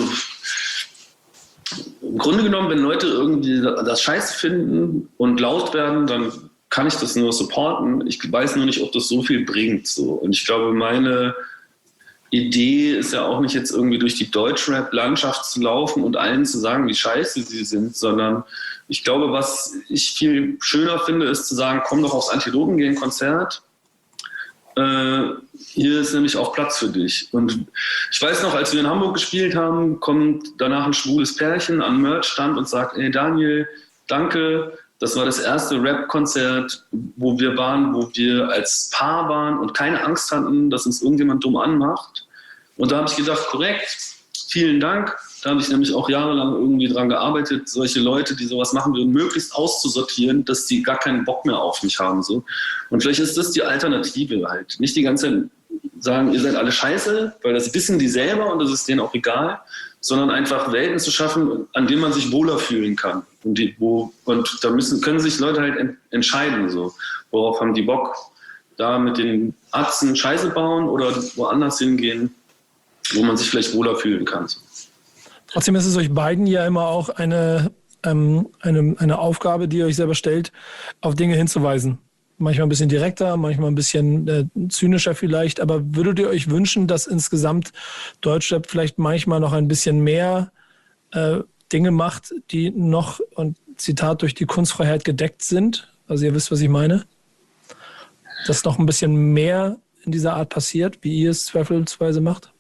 Speaker 5: im Grunde genommen, wenn Leute irgendwie das Scheiße finden und laut werden, dann kann ich das nur supporten. Ich weiß nur nicht, ob das so viel bringt. So. Und ich glaube, meine Idee ist ja auch nicht jetzt irgendwie durch die Deutschrap-Landschaft zu laufen und allen zu sagen, wie scheiße sie sind, sondern ich glaube, was ich viel schöner finde, ist zu sagen, komm doch aufs Antilopen-Gehen-Konzert, hier ist nämlich auch Platz für dich. Und ich weiß noch, als wir in Hamburg gespielt haben, kommt danach ein schwules Pärchen an den Merch-Stand und sagt, ey Daniel, danke, das war das erste Rap-Konzert, wo wir waren, wo wir als Paar waren und keine Angst hatten, dass uns irgendjemand dumm anmacht. Und da habe ich gedacht, korrekt, vielen Dank. Da habe ich nämlich auch jahrelang irgendwie dran gearbeitet, solche Leute, die sowas machen würden, möglichst auszusortieren, dass die gar keinen Bock mehr auf mich haben. So. Und vielleicht ist das die Alternative halt. Nicht die ganze Zeit sagen, ihr seid alle scheiße, weil das wissen die selber und das ist denen auch egal, sondern einfach Welten zu schaffen, an denen man sich wohler fühlen kann. Und da können sich Leute halt entscheiden, so. Worauf haben die Bock, da mit den Atzen Scheiße bauen oder woanders hingehen, wo man sich vielleicht wohler fühlen kann. So.
Speaker 2: Trotzdem ist es euch beiden ja immer auch eine Aufgabe, die ihr euch selber stellt, auf Dinge hinzuweisen. Manchmal ein bisschen direkter, manchmal ein bisschen zynischer vielleicht. Aber würdet ihr euch wünschen, dass insgesamt Deutschrap vielleicht manchmal noch ein bisschen mehr Dinge macht, die noch, und Zitat, durch die Kunstfreiheit gedeckt sind? Also ihr wisst, was ich meine? Dass noch ein bisschen mehr in dieser Art passiert, wie ihr es zweifelsweise macht?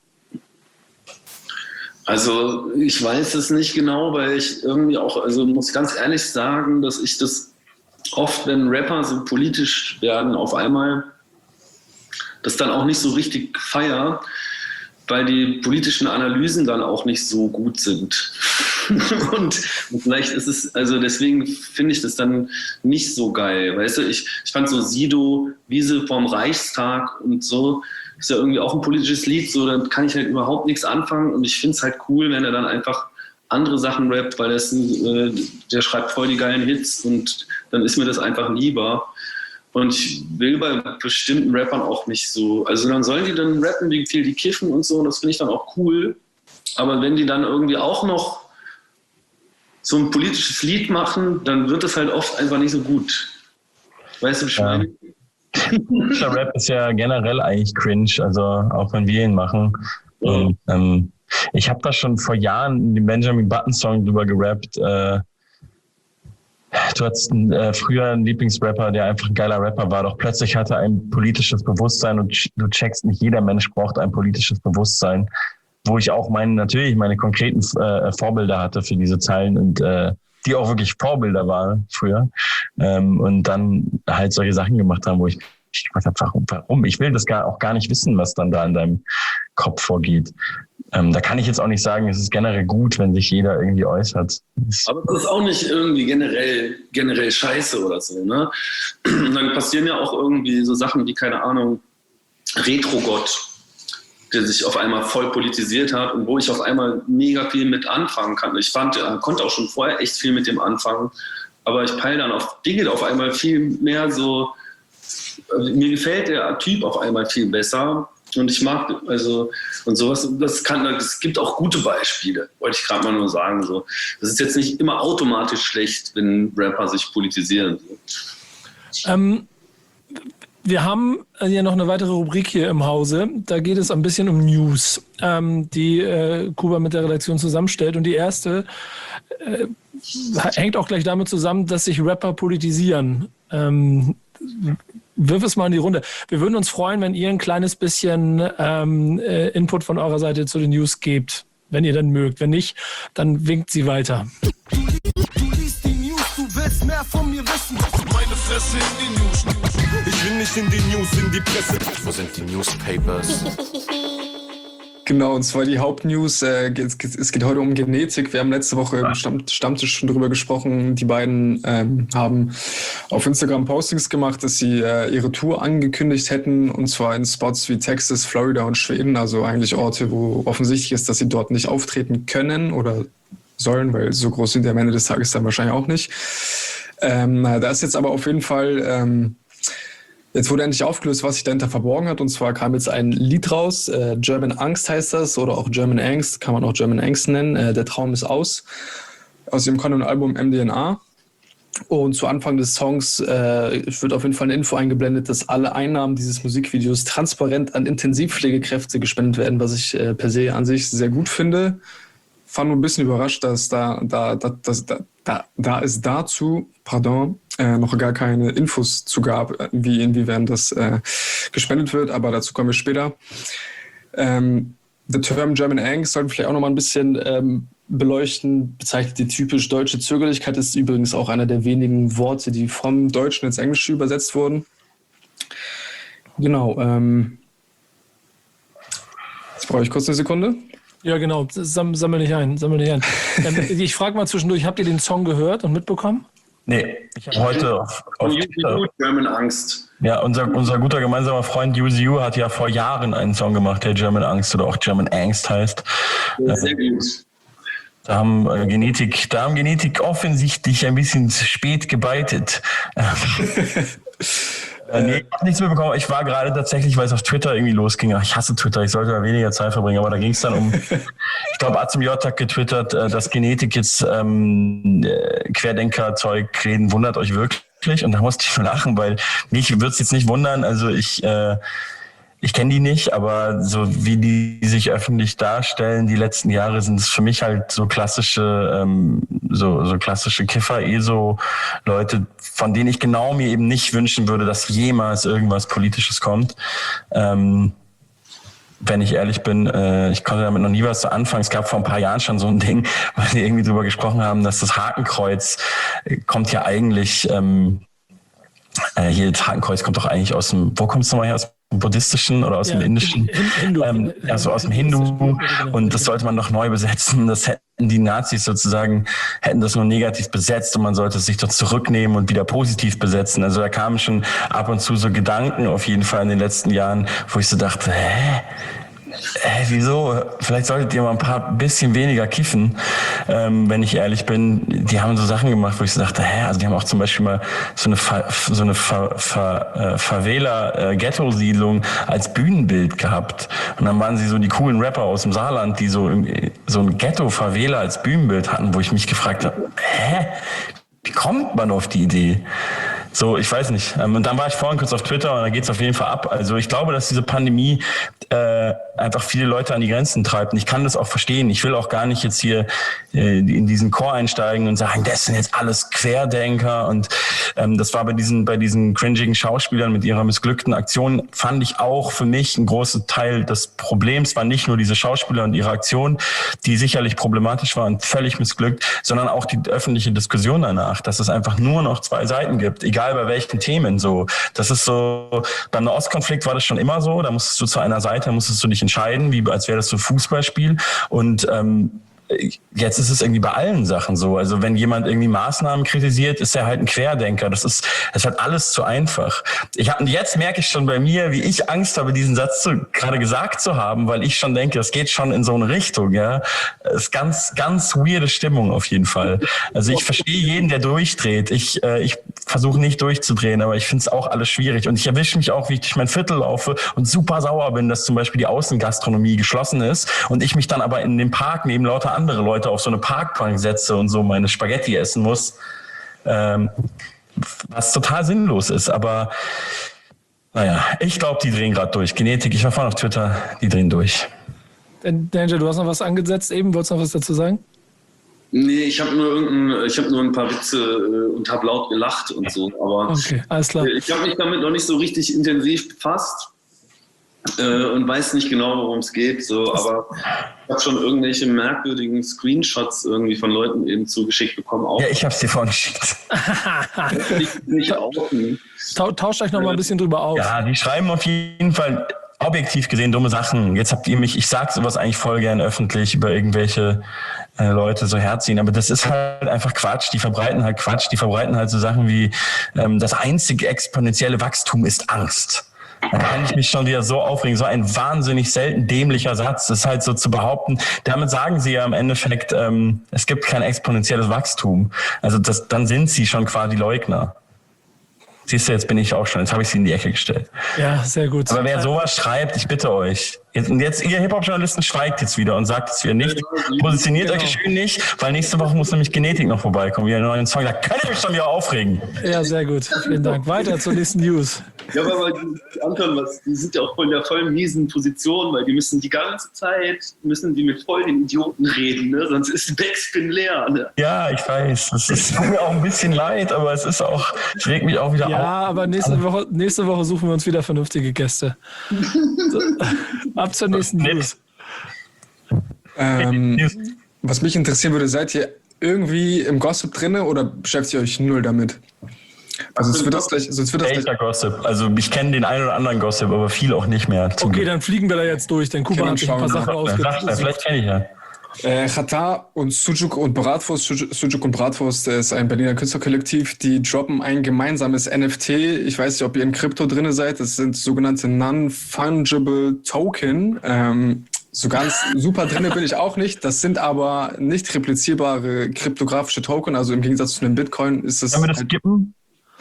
Speaker 5: Also ich weiß es nicht genau, weil ich irgendwie auch, also muss ganz ehrlich sagen, dass ich das oft, wenn Rapper so politisch werden, auf einmal das dann auch nicht so richtig feier, weil die politischen Analysen dann auch nicht so gut sind. Und vielleicht ist es, also deswegen finde ich das dann nicht so geil. Weißt du, ich fand so Sido, Wiese vom Reichstag und so, ist ja irgendwie auch ein politisches Lied, so, dann kann ich halt überhaupt nichts anfangen und ich finde es halt cool, wenn er dann einfach andere Sachen rappt, weil der schreibt voll die geilen Hits und dann ist mir das einfach lieber. Und ich will bei bestimmten Rappern auch nicht so, also dann sollen die dann rappen, wie viel die kiffen und so, das finde ich dann auch cool. Aber wenn die dann irgendwie auch noch so ein politisches Lied machen, dann wird das halt oft einfach nicht so gut. Weißt du, was ich meine?
Speaker 4: Der Rap ist ja generell eigentlich cringe, also auch wenn wir ihn machen. Und, ich habe da schon vor Jahren in dem Benjamin Button Song drüber gerappt. Du hattest früher einen Lieblingsrapper, der einfach ein geiler Rapper war, doch plötzlich hatte er ein politisches Bewusstsein und du checkst, nicht jeder Mensch braucht ein politisches Bewusstsein, wo ich auch natürlich meine konkreten Vorbilder hatte für diese Zeilen und die auch wirklich Vorbilder waren früher und dann halt solche Sachen gemacht haben, wo ich gefragt habe, warum? Ich will das auch gar nicht wissen, was dann da in deinem Kopf vorgeht. Da kann ich jetzt auch nicht sagen, es ist generell gut, wenn sich jeder irgendwie äußert.
Speaker 5: Aber das ist auch nicht irgendwie generell scheiße oder so, ne? Und dann passieren ja auch irgendwie so Sachen wie, keine Ahnung, Retro-Gott, der sich auf einmal voll politisiert hat und wo ich auf einmal mega viel mit anfangen kann. Ich konnte auch schon vorher echt viel mit dem anfangen, aber ich peile dann auf Dinge auf einmal viel mehr so, mir gefällt der Typ auf einmal viel besser und ich mag, also, und sowas, es gibt auch gute Beispiele, wollte ich gerade mal nur sagen, so. Das ist jetzt nicht immer automatisch schlecht, wenn Rapper sich politisieren.
Speaker 2: Wir haben ja noch eine weitere Rubrik hier im Hause. Da geht es ein bisschen um News, die Kuba mit der Redaktion zusammenstellt. Und die erste hängt auch gleich damit zusammen, dass sich Rapper politisieren. Wirf es mal in die Runde. Wir würden uns freuen, wenn ihr ein kleines bisschen Input von eurer Seite zu den News gebt, wenn ihr dann mögt. Wenn nicht, dann winkt sie weiter.
Speaker 3: Du liest die News, du willst mehr von mir wissen. Meine Fresse in die News. Ich will nicht in die News, in die Presse. Wo sind die Newspapers?
Speaker 1: Genau, und zwar die Hauptnews. Es geht heute um Genetik. Wir haben letzte Woche im Stammtisch schon drüber gesprochen. Die beiden haben auf Instagram Postings gemacht, dass sie ihre Tour angekündigt hätten. Und zwar in Spots wie Texas, Florida und Schweden. Also eigentlich Orte, wo offensichtlich ist, dass sie dort nicht auftreten können oder sollen, weil so groß sind die am Ende des Tages dann wahrscheinlich auch nicht. Da ist jetzt aber auf jeden Fall... Jetzt wurde endlich aufgelöst, was sich dahinter verborgen hat. Und zwar kam jetzt ein Lied raus. German Angst heißt das oder auch German Angst, kann man auch German Angst nennen. Der Traum ist aus dem kommenden Album MDNA. Und zu Anfang des Songs wird auf jeden Fall eine Info eingeblendet, dass alle Einnahmen dieses Musikvideos transparent an Intensivpflegekräfte gespendet werden, was ich per se an sich sehr gut finde. fand nur ein bisschen überrascht, dass da es dazu, noch gar keine Infos zu gab, inwiefern das gespendet wird, aber dazu kommen wir später. Der Term German Angst sollten wir vielleicht auch noch mal ein bisschen beleuchten, bezeichnet die typisch deutsche Zögerlichkeit, ist übrigens auch einer der wenigen Worte, die vom Deutschen ins Englische übersetzt wurden. Genau. Jetzt brauche ich kurz eine Sekunde.
Speaker 2: Ja, genau. Sammel nicht ein. Ich frage mal zwischendurch, habt ihr den Song gehört und mitbekommen?
Speaker 4: Nee, ich habe heute auf
Speaker 5: German Angst.
Speaker 4: Ja, unser guter gemeinsamer Freund UZU hat ja vor Jahren einen Song gemacht, der German Angst oder auch German Angst heißt.
Speaker 5: Ja, sehr gut.
Speaker 4: Da haben Genetik offensichtlich ein bisschen spät gebeitet. Nee, ich habe nichts mitbekommen. Ich war gerade tatsächlich, weil es auf Twitter irgendwie losging. Ach, ich hasse Twitter, ich sollte da weniger Zeit verbringen. Aber da ging es dann um, ich glaube, Azim J hat getwittert, dass Genetik jetzt Querdenker-Zeug reden, wundert euch wirklich. Und da musste ich lachen, weil mich würde es jetzt nicht wundern. Also ich kenne die nicht, aber so wie die sich öffentlich darstellen, die letzten Jahre sind es für mich halt so klassische, so klassische Kiffer-ESO-Leute, von denen ich genau mir eben nicht wünschen würde, dass jemals irgendwas Politisches kommt. Wenn ich ehrlich bin, ich konnte damit noch nie was anfangen. Es gab vor ein paar Jahren schon so ein Ding, weil wir irgendwie drüber gesprochen haben, dass das Hakenkreuz kommt ja eigentlich, hier das Hakenkreuz kommt doch eigentlich aus dem, wo kommt es nochmal her? Aus dem buddhistischen oder aus dem indischen?
Speaker 2: Hindu.
Speaker 4: Also aus dem Hindu. Und das sollte man doch neu besetzen. Das hätten die Nazis sozusagen, hätten das nur negativ besetzt und man sollte es sich doch zurücknehmen und wieder positiv besetzen. Also da kamen schon ab und zu so Gedanken auf jeden Fall in den letzten Jahren, wo ich so dachte, wieso? Vielleicht solltet ihr mal ein bisschen weniger kiffen, wenn ich ehrlich bin. Die haben so Sachen gemacht, wo ich so dachte, also die haben auch zum Beispiel mal so eine Favela-Ghetto-Siedlung als Bühnenbild gehabt. Und dann waren sie so die coolen Rapper aus dem Saarland, die so ein Ghetto-Favela als Bühnenbild hatten, wo ich mich gefragt habe, wie kommt man auf die Idee? So, ich weiß nicht. Und dann war ich vorhin kurz auf Twitter und da geht's auf jeden Fall ab. Also ich glaube, dass diese Pandemie einfach viele Leute an die Grenzen treibt. Und ich kann das auch verstehen. Ich will auch gar nicht jetzt hier in diesen Chor einsteigen und sagen, das sind jetzt alles Querdenker. Und das war bei diesen cringigen Schauspielern mit ihrer missglückten Aktion, fand ich auch für mich ein großer Teil des Problems war nicht nur diese Schauspieler und ihre Aktion, die sicherlich problematisch war und völlig missglückt, sondern auch die öffentliche Diskussion danach, dass es einfach nur noch zwei Seiten gibt, egal bei welchen Themen so. Das ist so, beim Nahostkonflikt war das schon immer so, da musstest du zu einer Seite, musstest du dich entscheiden, wie als wäre das so ein Fußballspiel und jetzt ist es irgendwie bei allen Sachen so. Also wenn jemand irgendwie Maßnahmen kritisiert, ist er halt ein Querdenker. Das ist halt alles zu einfach. Jetzt merke ich schon bei mir, wie ich Angst habe, diesen Satz gerade gesagt zu haben, weil ich schon denke, das geht schon in so eine Richtung. Ja, das ist ganz, ganz weirde Stimmung auf jeden Fall. Also ich verstehe jeden, der durchdreht. Ich versuche nicht durchzudrehen, aber ich finde es auch alles schwierig. Und ich erwische mich auch, wie ich durch mein Viertel laufe und super sauer bin, dass zum Beispiel die Außengastronomie geschlossen ist und ich mich dann aber in dem Park neben lauter andere Leute auf so eine Parkbank setze und so meine Spaghetti essen muss, was total sinnlos ist. Aber naja, ich glaube, die drehen gerade durch. Genetik, ich war vorhin auf Twitter, die drehen durch.
Speaker 2: Danger, du hast noch was angesetzt eben, wolltest du noch was dazu sagen?
Speaker 5: Nee, ich habe nur ein paar Witze und habe laut gelacht und so. Aber
Speaker 2: okay, alles klar.
Speaker 5: Ich habe mich damit noch nicht so richtig intensiv befasst. Und weiß nicht genau, worum es geht, so, aber ich habe schon irgendwelche merkwürdigen Screenshots irgendwie von Leuten eben zugeschickt bekommen. Auch.
Speaker 4: Ja, ich habe es dir vorhin geschickt.
Speaker 5: nicht outen.
Speaker 2: Tauscht euch noch mal ein bisschen drüber aus.
Speaker 4: Ja, die schreiben auf jeden Fall objektiv gesehen dumme Sachen. Jetzt habt ihr mich, ich sag sowas eigentlich voll gern öffentlich über irgendwelche Leute so herziehen, aber das ist halt einfach Quatsch. Die verbreiten halt Quatsch. Die verbreiten halt so Sachen wie das einzige exponentielle Wachstum ist Angst. Da kann ich mich schon wieder so aufregen. So ein wahnsinnig selten dämlicher Satz. Das ist halt so zu behaupten. Damit sagen sie ja im Endeffekt, es gibt kein exponentielles Wachstum. Also dann sind sie schon quasi Leugner. Siehst du, jetzt bin ich auch schon. Jetzt habe ich sie in die Ecke gestellt.
Speaker 2: Ja, sehr gut.
Speaker 4: Aber wer sowas schreibt, ich bitte euch. Jetzt ihr Hip-Hop-Journalisten schweigt jetzt wieder und sagt es wieder nicht. Positioniert euch schön nicht, weil nächste Woche muss nämlich Genetik noch vorbeikommen. Wieder einen neuen Song. Da könnt ihr mich schon wieder aufregen.
Speaker 2: Ja, sehr gut. Vielen Dank. Weiter zur nächsten News.
Speaker 5: Ja, aber die Anton, die sind ja auch in der voll miesen Position, weil die müssen die ganze Zeit mit voll den Idioten reden, ne? Sonst ist Backspin leer. Ne?
Speaker 4: Ja, ich weiß. Es ist mir auch ein bisschen leid, aber es regt mich auch wieder auf.
Speaker 2: Ja, aber nächste Woche suchen wir uns wieder vernünftige Gäste. So, ab zur nächsten News.
Speaker 1: Was mich interessieren würde, seid ihr irgendwie im Gossip drin oder beschäftigt ihr euch null damit? Also sonst wird das gleich.
Speaker 4: Gossip. Also ich kenne den einen oder anderen Gossip, aber viel auch nicht mehr.
Speaker 2: Okay, dann fliegen wir da jetzt durch, denn Kuba hat sich ein paar Sachen ausgedacht.
Speaker 4: Vielleicht kenne ich ja.
Speaker 1: Xatar und Sujuk und Bratwurst. Sujuk und Bratwurst ist ein Berliner Künstlerkollektiv, die droppen ein gemeinsames NFT. Ich weiß nicht, ob ihr in Krypto drin seid. Das sind sogenannte Non-Fungible Token. So ganz super drin bin ich auch nicht. Das sind aber nicht replizierbare kryptografische Token. Also im Gegensatz zu einem Bitcoin ist das...
Speaker 4: Können wir das skippen?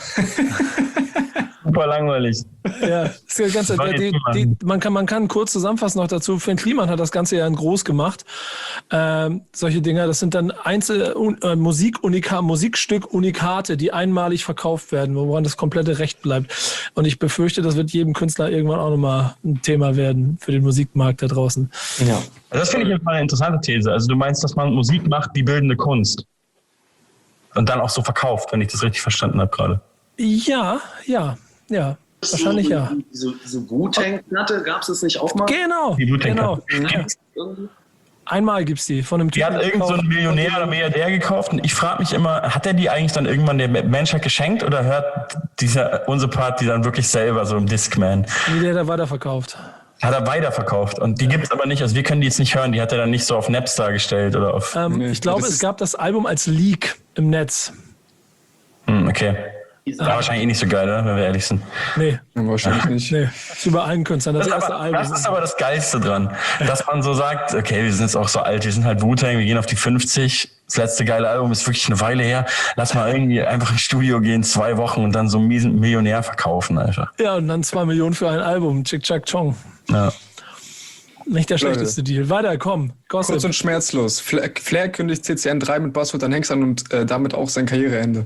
Speaker 4: Super langweilig.
Speaker 2: Ja, das ist ja ganz, man kann kurz zusammenfassen noch dazu. Finn Kliman hat das Ganze ja in groß gemacht. Solche Dinger, das sind dann Musikstück-Unikate, die einmalig verkauft werden, woran das komplette Recht bleibt. Und ich befürchte, das wird jedem Künstler irgendwann auch nochmal ein Thema werden für den Musikmarkt da draußen.
Speaker 1: Ja.
Speaker 4: Also das finde ich jetzt mal eine interessante These. Also du meinst, dass man Musik macht wie bildende Kunst und dann auch so verkauft, wenn ich das richtig verstanden habe gerade.
Speaker 2: Ja, wahrscheinlich ja.
Speaker 5: Diese Wu-Tang-Platte, gab es das nicht auch mal?
Speaker 2: Genau.
Speaker 4: Die Wu-Tang-Platte.
Speaker 2: Genau. Einmal gibt es die von einem
Speaker 4: Typen. Die hat irgend so ein Millionär oder Milliardär gekauft und ich frage mich immer, hat er die eigentlich dann irgendwann der Menschheit geschenkt oder hört unsere Part die dann wirklich selber so im Discman?
Speaker 2: Nee, der hat er weiterverkauft.
Speaker 4: Hat er weiterverkauft und die gibt es aber nicht, also wir können die jetzt nicht hören, die hat er dann nicht so auf Napster gestellt oder auf...
Speaker 2: ich glaube, es gab das Album als Leak im Netz.
Speaker 4: Okay. War wahrscheinlich nicht so geil, oder? Wenn wir ehrlich sind.
Speaker 2: Nee.
Speaker 1: Wahrscheinlich nicht.
Speaker 2: Nee, ist über allen Künstlern. Das erste Album.
Speaker 4: Das ist aber das Geilste dran, dass man so sagt, okay, wir sind jetzt auch so alt, wir sind halt Wu-Tang, wir gehen auf die 50, das letzte geile Album ist wirklich eine Weile her, lass mal irgendwie einfach ins Studio gehen, 2 Wochen und dann so einen miesen Millionär verkaufen einfach.
Speaker 2: Ja, und dann 2 Millionen für ein Album, Chick-Chack-Chong.
Speaker 4: Ja.
Speaker 2: Nicht der schlechteste Deal. Weiter, komm. Gossip.
Speaker 1: Kurz und schmerzlos. Flair kündigt CCN 3 mit Buzzword an Hengst an und damit auch sein Karriereende.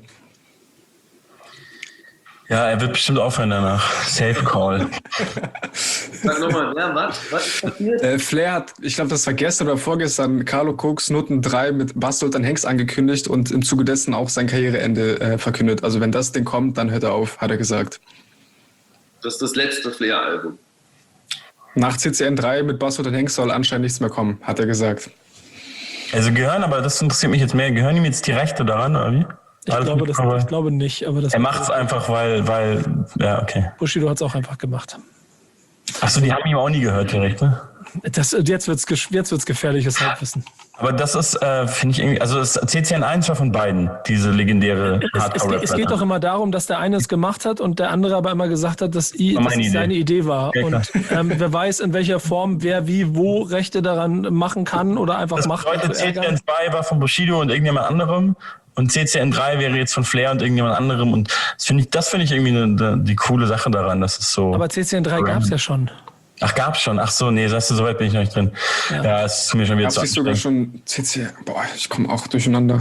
Speaker 4: Ja, er wird bestimmt aufhören danach. Safe Call.
Speaker 5: Sag nochmal, was ist passiert?
Speaker 1: Flair hat, ich glaube, das war gestern oder vorgestern, Carlo Cooks Noten 3 mit Buzzword an Hengst angekündigt und im Zuge dessen auch sein Karriereende verkündet. Also wenn das Ding kommt, dann hört er auf, hat er gesagt.
Speaker 5: Das ist das letzte Flair-Album.
Speaker 1: Nach CCN 3 mit Buzzword an Hengst soll anscheinend nichts mehr kommen, hat er gesagt.
Speaker 4: Also aber das interessiert mich jetzt mehr, gehören ihm jetzt die Rechte daran, oder wie?
Speaker 2: Ich glaube nicht. Aber
Speaker 4: er macht es einfach, weil, ja, okay.
Speaker 2: Bushido hat es auch einfach gemacht.
Speaker 4: Achso, die haben ihm auch nie gehört, die Rechte?
Speaker 2: Jetzt wird's gefährliches Halbwissen.
Speaker 4: Aber das ist, finde ich irgendwie, also das CCN 1 war von beiden, diese legendäre Hardcore-Rap.
Speaker 2: Es geht doch immer darum, dass der eine es gemacht hat und der andere aber immer gesagt hat, dass es seine Idee war. Ja, und wer weiß, in welcher Form wer wie wo Rechte daran machen kann oder einfach
Speaker 4: das
Speaker 2: macht.
Speaker 4: Leute, CCN 2 war von Bushido und irgendjemand anderem und CCN 3 wäre jetzt von Flair und irgendjemand anderem und das finde ich irgendwie die coole Sache daran, dass es so...
Speaker 2: Aber CCN 3 gab es ja schon.
Speaker 4: Ach, gab's schon. Ach so, nee, sagst du, so weit bin ich noch nicht drin. Ja, es ist mir schon wieder zu
Speaker 1: anstrengend. Sogar schon CCN. Boah, ich komme auch durcheinander.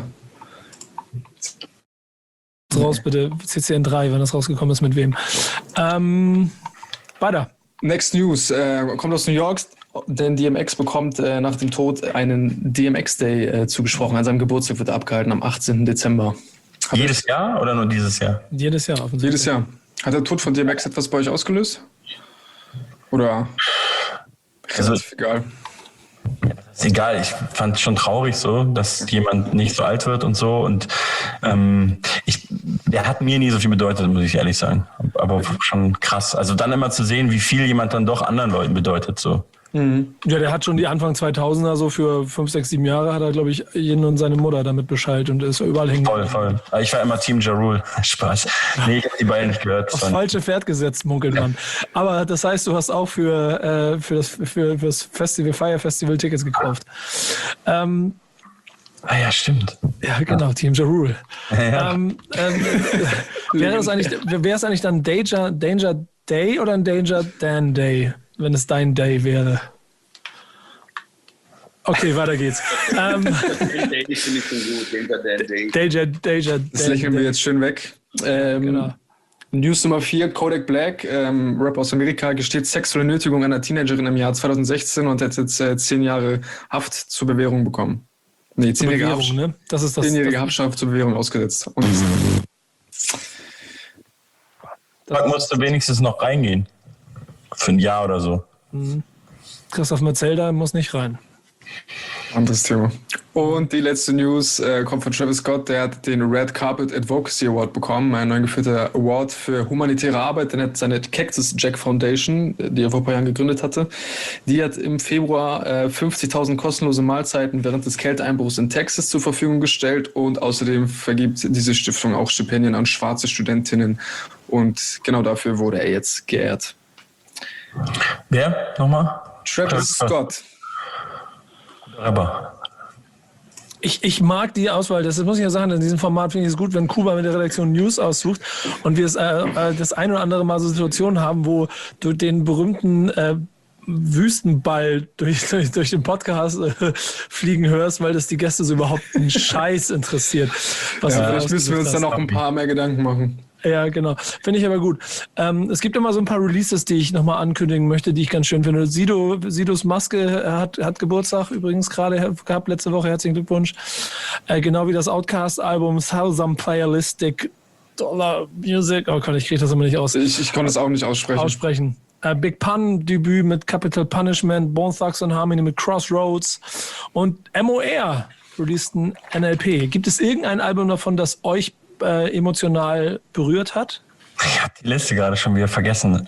Speaker 2: Raus bitte, CCN 3, wenn das rausgekommen ist, mit wem. Weiter.
Speaker 1: Next News, kommt aus New York, denn DMX bekommt nach dem Tod einen DMX Day zugesprochen. An seinem Geburtstag wird er abgehalten am 18. Dezember.
Speaker 4: Jedes Jahr oder nur dieses Jahr?
Speaker 2: Jedes Jahr offensichtlich.
Speaker 1: Jedes Jahr. Hat der Tod von DMX etwas bei euch ausgelöst? Oder relativ egal?
Speaker 4: Ist egal, ich fand es schon traurig so, dass jemand nicht so alt wird und so und der hat mir nie so viel bedeutet, muss ich ehrlich sagen, aber schon krass, also dann immer zu sehen, wie viel jemand dann doch anderen Leuten bedeutet so.
Speaker 2: Mhm. Ja, der hat schon die Anfang 2000er, so für 5, 6, 7 Jahre hat er, glaube ich, jeden und seine Mutter damit Bescheid und ist überall hängen.
Speaker 4: Voll. Ich war immer Team Ja Rule. Spaß. Nee, ich habe die beiden nicht gehört.
Speaker 2: Aufs falsche Pferd gesetzt, munkelt man. Aber das heißt, du hast auch für das Festival, Fire Festival Tickets gekauft.
Speaker 4: Ah ja, stimmt.
Speaker 2: Ja, genau, Team Ja Rule.
Speaker 4: Ja.
Speaker 2: Wäre es eigentlich dann Danger Day oder ein Danger Dan Day? Wenn es dein Day wäre. Okay, weiter geht's.
Speaker 5: Ich finde ich schon gut, Danger.
Speaker 1: Das lächeln wir jetzt schön weg.
Speaker 2: Genau.
Speaker 1: News Nummer 4, Kodak Black, Rapper aus Amerika, gesteht sexuelle Nötigung einer Teenagerin im Jahr 2016 und hat jetzt 10 Jahre Haft zur Bewährung bekommen. Nee, 10-jährige Haft,
Speaker 2: ne? Das ist das.
Speaker 1: 10-jährige Haftstrafe zur Bewährung ausgesetzt. Und
Speaker 4: Da musst du wenigstens noch reingehen. Für ein Jahr oder so.
Speaker 2: Christoph Metzelder muss nicht rein.
Speaker 1: Anderes Thema. Und die letzte News kommt von Travis Scott. Der hat den Red Carpet Advocacy Award bekommen, ein neu geführter Award für humanitäre Arbeit. Der hat seine Cactus Jack Foundation, die er vor ein paar Jahren gegründet hatte, die hat im Februar 50.000 kostenlose Mahlzeiten während des Kälteeinbruchs in Texas zur Verfügung gestellt und außerdem vergibt diese Stiftung auch Stipendien an schwarze Studentinnen und genau dafür wurde er jetzt geehrt.
Speaker 4: Wer? Nochmal?
Speaker 1: Travis Scott.
Speaker 4: Aber
Speaker 2: Ich mag die Auswahl, das muss ich ja sagen, in diesem Format finde ich es gut, wenn Kuba mit der Redaktion News aussucht und wir es das ein oder andere Mal so Situationen haben, wo du den berühmten Wüstenball durch den Podcast fliegen hörst, weil das die Gäste so überhaupt einen Scheiß interessiert.
Speaker 1: Vielleicht müssen wir uns dann noch ein paar mehr Gedanken machen.
Speaker 2: Ja, genau. Finde ich aber gut. Es gibt immer so ein paar Releases, die ich nochmal ankündigen möchte, die ich ganz schön finde. Sidos Maske hat Geburtstag übrigens gerade gehabt, letzte Woche. Herzlichen Glückwunsch. Genau wie das Outcast-Album Thousand Playalistic Dollar Music. Oh Gott, ich kriege das immer nicht aus.
Speaker 1: Ich konnte es auch nicht aussprechen.
Speaker 2: Big Pun Debüt mit Capital Punishment, Bone Thugs and Harmony mit Crossroads und MOR released ein NLP. Gibt es irgendein Album davon, das euch emotional berührt hat?
Speaker 4: ich habe die Liste gerade schon wieder vergessen.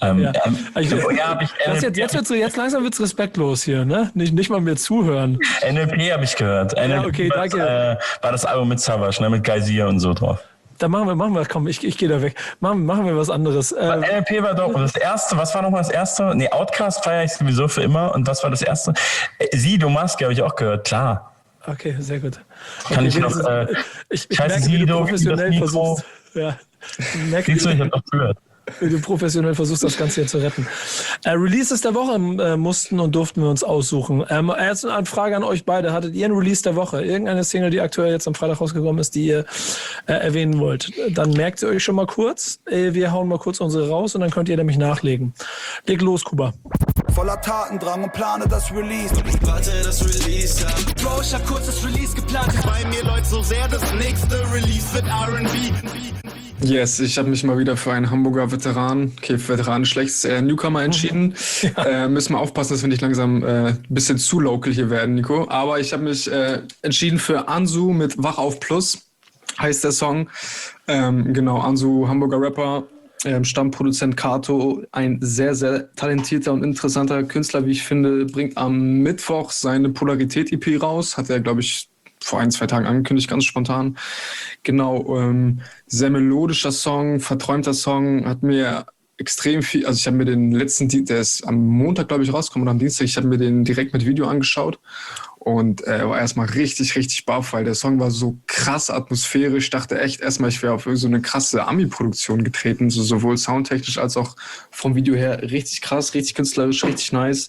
Speaker 2: Jetzt langsam wird's respektlos hier, ne? Nicht mal mehr zuhören.
Speaker 4: NLP habe ich gehört. NLP
Speaker 2: okay, danke.
Speaker 4: War das Album mit Savage, ne? Mit Geysir und so drauf.
Speaker 2: Da machen wir, komm, ich gehe da weg. Machen wir was anderes.
Speaker 4: NLP war doch das erste, was war nochmal das erste? Nee, Outcast feiere ich sowieso für immer. Und was war das erste? Sido Maske habe ich auch gehört, klar.
Speaker 2: Okay, sehr gut.
Speaker 4: Kann ich noch,
Speaker 2: ich merke, wie du professionell versuchst. Ja,
Speaker 4: siehst du, ich habe doch gehört.
Speaker 2: Wie du professionell versuchst, das Ganze hier zu retten. Releases der Woche mussten und durften wir uns aussuchen. Jetzt eine Frage an euch beide. Hattet ihr einen Release der Woche? Irgendeine Single, die aktuell jetzt am Freitag rausgekommen ist, die ihr erwähnen wollt? Dann merkt ihr euch schon mal kurz. Wir hauen mal kurz unsere raus und dann könnt ihr nämlich nachlegen. Leg los, Kuba.
Speaker 3: Voller Tatendrang und plane das Release. Warte, das Release ab. Bro, ich hab kurz das Release geplant. Bei mir läuft so sehr, das nächste Release wird R&B.
Speaker 1: Yes, ich habe mich mal wieder für einen Hamburger Veteran, schlecht, Newcomer entschieden. Müssen wir aufpassen, dass wir nicht langsam ein bisschen zu local hier werden, Nico. Aber ich habe mich entschieden für Ansu mit Wach auf Plus, heißt der Song. Genau, Ansu, Hamburger Rapper, Stammproduzent Kato, ein sehr, sehr talentierter und interessanter Künstler, wie ich finde, bringt am Mittwoch seine Polarität-EP raus. Hat er, glaube ich, vor 1-2 Tagen angekündigt, ganz spontan. Genau, sehr melodischer Song, verträumter Song, hat mir extrem viel, also ich habe mir den letzten, der ist am Montag, glaube ich, rausgekommen oder am Dienstag, ich habe mir den direkt mit Video angeschaut und war erstmal richtig, richtig baff, weil der Song war so krass atmosphärisch. Ich dachte echt erstmal, ich wäre auf so eine krasse Ami-Produktion getreten, so sowohl soundtechnisch als auch vom Video her richtig krass, richtig künstlerisch, richtig nice.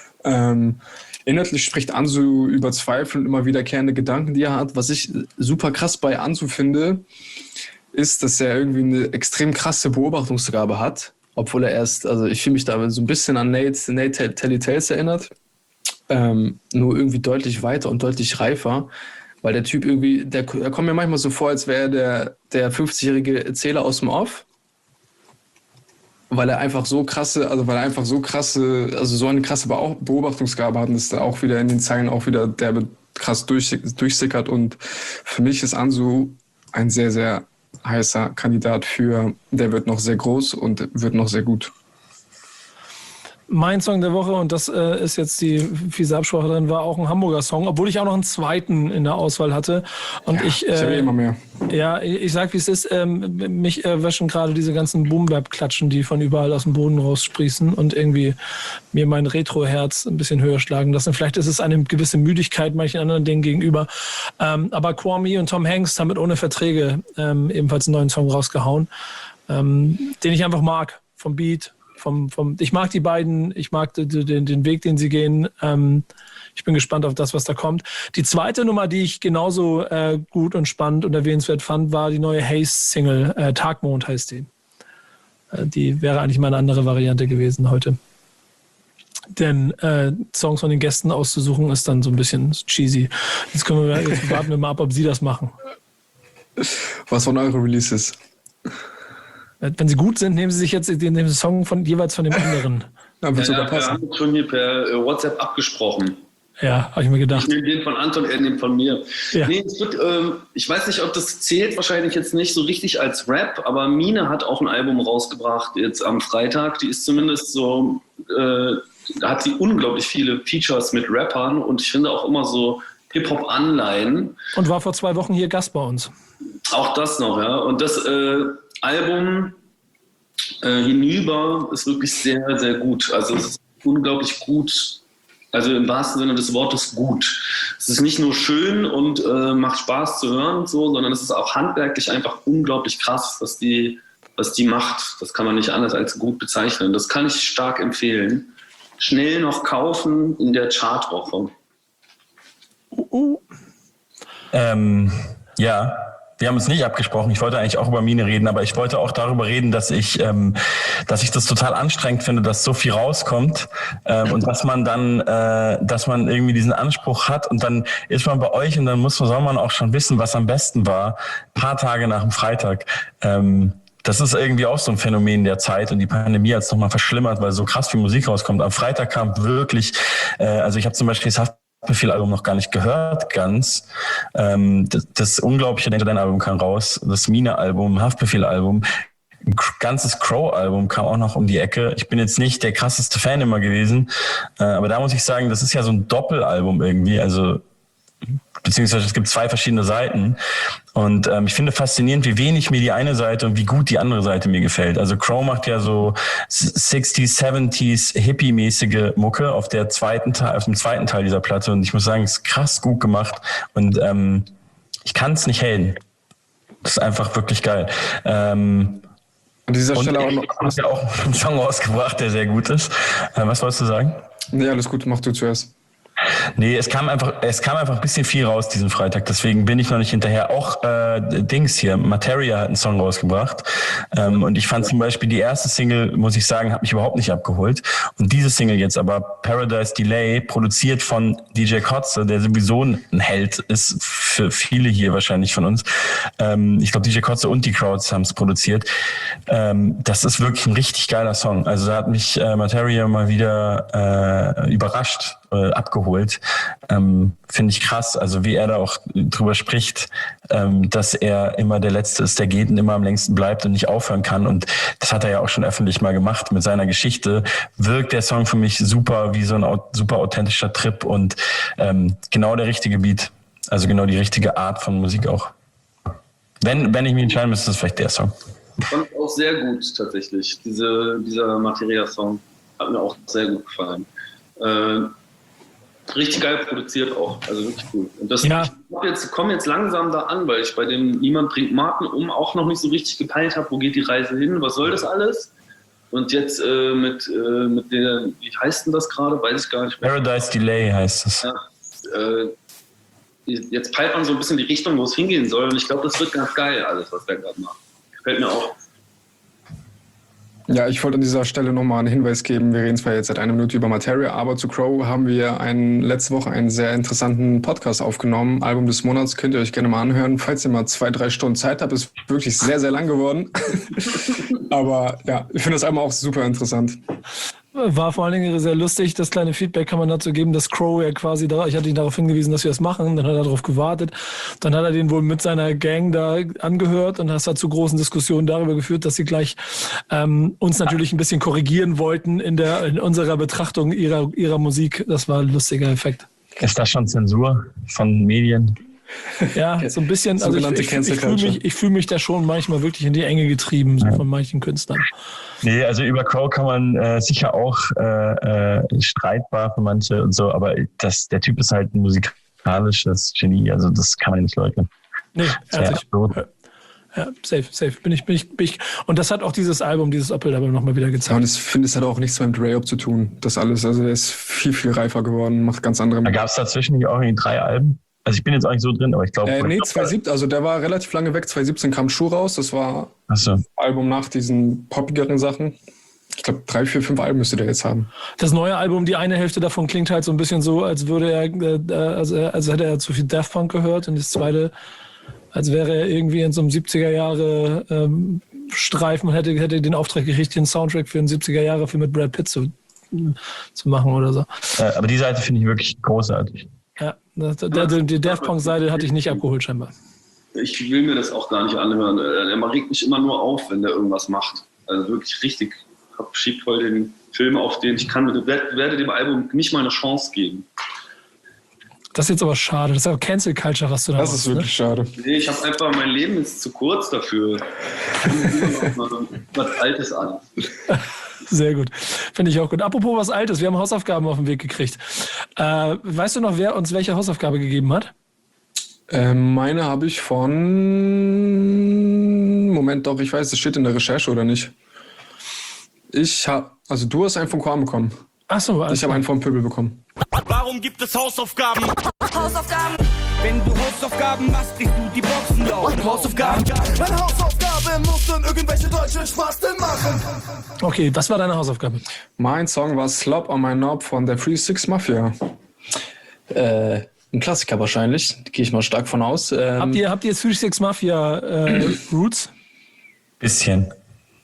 Speaker 1: Inhaltlich spricht Ansu über Zweifel und immer wiederkehrende Gedanken, die er hat. Was ich super krass bei Ansu finde, ist, dass er irgendwie eine extrem krasse Beobachtungsgabe hat, obwohl er also ich fühle mich da so ein bisschen an Nate Telly Tales erinnert, nur irgendwie deutlich weiter und deutlich reifer, weil der Typ irgendwie, er kommt mir manchmal so vor, als wäre der 50-jährige Erzähler aus dem Off, weil er einfach so eine krasse Beobachtungsgabe hat und es da auch wieder in den Zeilen auch wieder derbe krass durchsickert und für mich ist Ansu ein sehr, sehr heißer Kandidat der wird noch sehr groß und wird noch sehr gut.
Speaker 2: Mein Song der Woche, und das ist jetzt die fiese Absprache drin, war auch ein Hamburger Song, obwohl ich auch noch einen zweiten in der Auswahl hatte. Und
Speaker 1: ja, ich habe immer mehr.
Speaker 2: Ja, ich sag, wie es ist. Mich wäschen gerade diese ganzen Boom-Bap-Klatschen, die von überall aus dem Boden raussprießen und irgendwie mir mein Retro-Herz ein bisschen höher schlagen lassen. Vielleicht ist es eine gewisse Müdigkeit manchen anderen Dingen gegenüber. Aber Kwame und Tom Hanks haben mit Ohne Verträge ebenfalls einen neuen Song rausgehauen, den ich einfach mag, vom Beat. Ich mag die beiden, ich mag den Weg, den sie gehen. Ich bin gespannt auf das, was da kommt. Die zweite Nummer, die ich genauso gut und spannend und erwähnenswert fand, war die neue Haze-Single. Tagmond heißt die. Die wäre eigentlich mal eine andere Variante gewesen heute. Denn Songs von den Gästen auszusuchen ist dann so ein bisschen cheesy. Jetzt warten wir mal ab, ob sie das machen.
Speaker 1: Was waren eure Releases?
Speaker 2: Wenn sie gut sind, nehmen sie sich jetzt den Song jeweils von dem anderen.
Speaker 1: Ja, wird sogar
Speaker 5: Wir
Speaker 1: passen.
Speaker 5: haben schon hier per WhatsApp abgesprochen.
Speaker 2: Ja, habe ich mir gedacht.
Speaker 5: Ich nehme den von Anton, er nimmt von mir.
Speaker 2: Ja.
Speaker 5: Nee, es wird, ich weiß nicht, ob das zählt, wahrscheinlich jetzt nicht so richtig als Rap, aber Mine hat auch ein Album rausgebracht jetzt am Freitag. Die ist zumindest so, da hat sie unglaublich viele Features mit Rappern und ich finde auch immer so Hip-Hop-Anleihen.
Speaker 2: Und war vor 2 Wochen hier Gast bei uns.
Speaker 5: Auch das noch, ja. Und das Album Hinüber ist wirklich sehr, sehr gut. Also es ist unglaublich gut. Also im wahrsten Sinne des Wortes gut. Es ist nicht nur schön und macht Spaß zu hören und so, sondern es ist auch handwerklich einfach unglaublich krass, was die macht. Das kann man nicht anders als gut bezeichnen. Das kann ich stark empfehlen. Schnell noch kaufen in der Chartwoche.
Speaker 4: Ja, wir haben uns nicht abgesprochen. Ich wollte eigentlich auch über Mine reden, aber ich wollte auch darüber reden, dass ich das total anstrengend finde, dass so viel rauskommt und dass man dann, dass man irgendwie diesen Anspruch hat und dann ist man bei euch und dann soll man auch schon wissen, was am besten war, ein paar Tage nach dem Freitag. Das ist irgendwie auch so ein Phänomen der Zeit und die Pandemie hat es nochmal verschlimmert, weil so krass viel Musik rauskommt. Am Freitag kam wirklich, also ich habe zum Beispiel das Haftbefehl-Album noch gar nicht gehört, ganz. Das unglaubliche Dein-Album kam raus, das Mine-Album, Haftbefehl-Album, ein ganzes Crow-Album kam auch noch um die Ecke. Ich bin jetzt nicht der krasseste Fan immer gewesen, aber da muss ich sagen, das ist ja so ein Doppelalbum irgendwie, also beziehungsweise es gibt 2 verschiedene Seiten und ich finde faszinierend, wie wenig mir die eine Seite und wie gut die andere Seite mir gefällt. Also Crow macht ja so 60s, 70s Hippie-mäßige Mucke auf dem zweiten Teil dieser Platte und ich muss sagen, es ist krass gut gemacht und ich kann es nicht haten. Das ist einfach wirklich geil.
Speaker 1: An dieser Stelle auch noch.
Speaker 4: Du hast ja auch einen Song rausgebracht, der sehr gut ist. Was wolltest du sagen?
Speaker 1: Nee, alles gut, mach du zuerst.
Speaker 4: Nee, es kam einfach ein bisschen viel raus diesen Freitag, deswegen bin ich noch nicht hinterher. Auch Dings hier, Materia hat einen Song rausgebracht und ich fand zum Beispiel die erste Single, muss ich sagen, hat mich überhaupt nicht abgeholt und diese Single jetzt aber, Paradise Delay, produziert von DJ Kotze, der sowieso ein Held ist für viele hier wahrscheinlich von uns. Ich glaube, DJ Kotze und die Crowds haben es produziert. Das ist wirklich ein richtig geiler Song. Also da hat mich Materia mal wieder überrascht, abgeholt. Finde ich krass, also wie er da auch drüber spricht, dass er immer der Letzte ist, der geht und immer am längsten bleibt und nicht aufhören kann und das hat er ja auch schon öffentlich mal gemacht mit seiner Geschichte, wirkt der Song für mich super wie so ein super authentischer Trip und genau der richtige Beat, also genau die richtige Art von Musik auch. Wenn ich mich entscheiden müsste, ist es vielleicht der Song.
Speaker 5: Ich fand auch sehr gut tatsächlich, dieser Materia-Song hat mir auch sehr gut gefallen. Richtig geil produziert auch, also wirklich cool. Und das,
Speaker 2: Ja.
Speaker 5: Ich komme jetzt langsam da an, weil ich bei dem Niemand bringt Marken auch noch nicht so richtig gepeilt habe, wo geht die Reise hin, was soll das alles? Und jetzt mit der, wie heißt denn das gerade, weiß ich gar nicht mehr.
Speaker 4: Paradise Delay heißt es.
Speaker 5: Ja, jetzt peilt man so ein bisschen die Richtung, wo es hingehen soll und ich glaube, das wird ganz geil, alles, was der gerade macht. Gefällt mir auch.
Speaker 1: Ja, ich wollte an dieser Stelle nochmal einen Hinweis geben. Wir reden zwar jetzt seit 1 Minute über Materia, aber zu Crow haben wir letzte Woche einen sehr interessanten Podcast aufgenommen. Album des Monats, könnt ihr euch gerne mal anhören. Falls ihr mal 2-3 Stunden Zeit habt, ist wirklich sehr, sehr lang geworden. Aber ja, ich finde das Album auch super interessant.
Speaker 2: War vor allen Dingen sehr lustig. Das kleine Feedback kann man dazu geben, dass Crow ja quasi ich hatte ihn darauf hingewiesen, dass wir das machen. Dann hat er darauf gewartet. Dann hat er den wohl mit seiner Gang da angehört und das hat zu großen Diskussionen darüber geführt, dass sie gleich uns natürlich ein bisschen korrigieren wollten in unserer Betrachtung ihrer Musik. Das war ein lustiger Effekt.
Speaker 4: Ist das schon Zensur von Medien?
Speaker 2: Ja, so ein bisschen. Also ich fühle mich da schon manchmal wirklich in die Enge getrieben, so von manchen Künstlern.
Speaker 4: Nee, also über Crow kann man sicher auch streitbar für manche und so, aber der Typ ist halt ein musikalisches Genie, also das kann man nicht leugnen.
Speaker 2: Nee, ehrlich. Ja, safe. Bin ich. Und das hat auch dieses Apple-Album nochmal wieder gezeigt.
Speaker 1: Ja, und ich finde, es hat auch nichts mehr mit Ray-Up zu tun. Das alles, also er ist viel, viel reifer geworden, macht ganz andere.
Speaker 4: Da gab es dazwischen nicht auch irgendwie 3 Alben? Also ich bin jetzt auch nicht so drin, aber ich glaube...
Speaker 1: Nee, 2017, also der war relativ lange weg. 2017 kam Schuh raus. Das war das Album nach diesen poppigeren Sachen. Ich glaube, 3, 4, 5 Alben müsste der jetzt haben.
Speaker 2: Das neue Album, die eine Hälfte davon klingt halt so ein bisschen so, als würde er, als hätte er zu viel Daft Punk gehört, und das zweite, als wäre er irgendwie in so einem 70er Jahre Streifen und hätte den Auftrag gekriegt, den Soundtrack für einen 70er Jahre Film mit Brad Pitt zu machen oder so.
Speaker 4: Aber die Seite finde ich wirklich großartig.
Speaker 2: Ja, die Daft Punk Seite hatte ich nicht abgeholt scheinbar.
Speaker 5: Ich will mir das auch gar nicht anhören. Er regt mich immer nur auf, wenn der irgendwas macht. Also wirklich richtig. Schiebt voll den Film auf, den ich werde dem Album nicht mal eine Chance geben.
Speaker 2: Das ist jetzt aber schade. Das ist aber Cancel Culture, was du da machst.
Speaker 1: Das ist wirklich schade.
Speaker 5: Nee, ich habe einfach, mein Leben ist zu kurz dafür. Was Altes an.
Speaker 2: Sehr gut. Finde ich auch gut. Apropos was Altes, wir haben Hausaufgaben auf den Weg gekriegt. Weißt du noch, wer uns welche Hausaufgabe gegeben hat?
Speaker 1: Meine habe ich von... Moment doch, ich weiß, das steht in der Recherche oder nicht. Also du hast einen von Korn bekommen.
Speaker 2: Ach so,
Speaker 1: ich habe einen von Pöbel bekommen.
Speaker 3: Warum gibt es Hausaufgaben? Wenn du Hausaufgaben machst, kriegst du die Boxen laut. Hausaufgaben. Meine Hausaufgabe muss dann irgendwelche deutschen Spasten machen.
Speaker 2: Okay, was war deine Hausaufgabe?
Speaker 1: Mein Song war Slop on My Knob von der 3-6 Mafia. Ein Klassiker wahrscheinlich, gehe ich mal stark von aus.
Speaker 2: Habt ihr 3-6 Mafia Roots?
Speaker 4: Bisschen.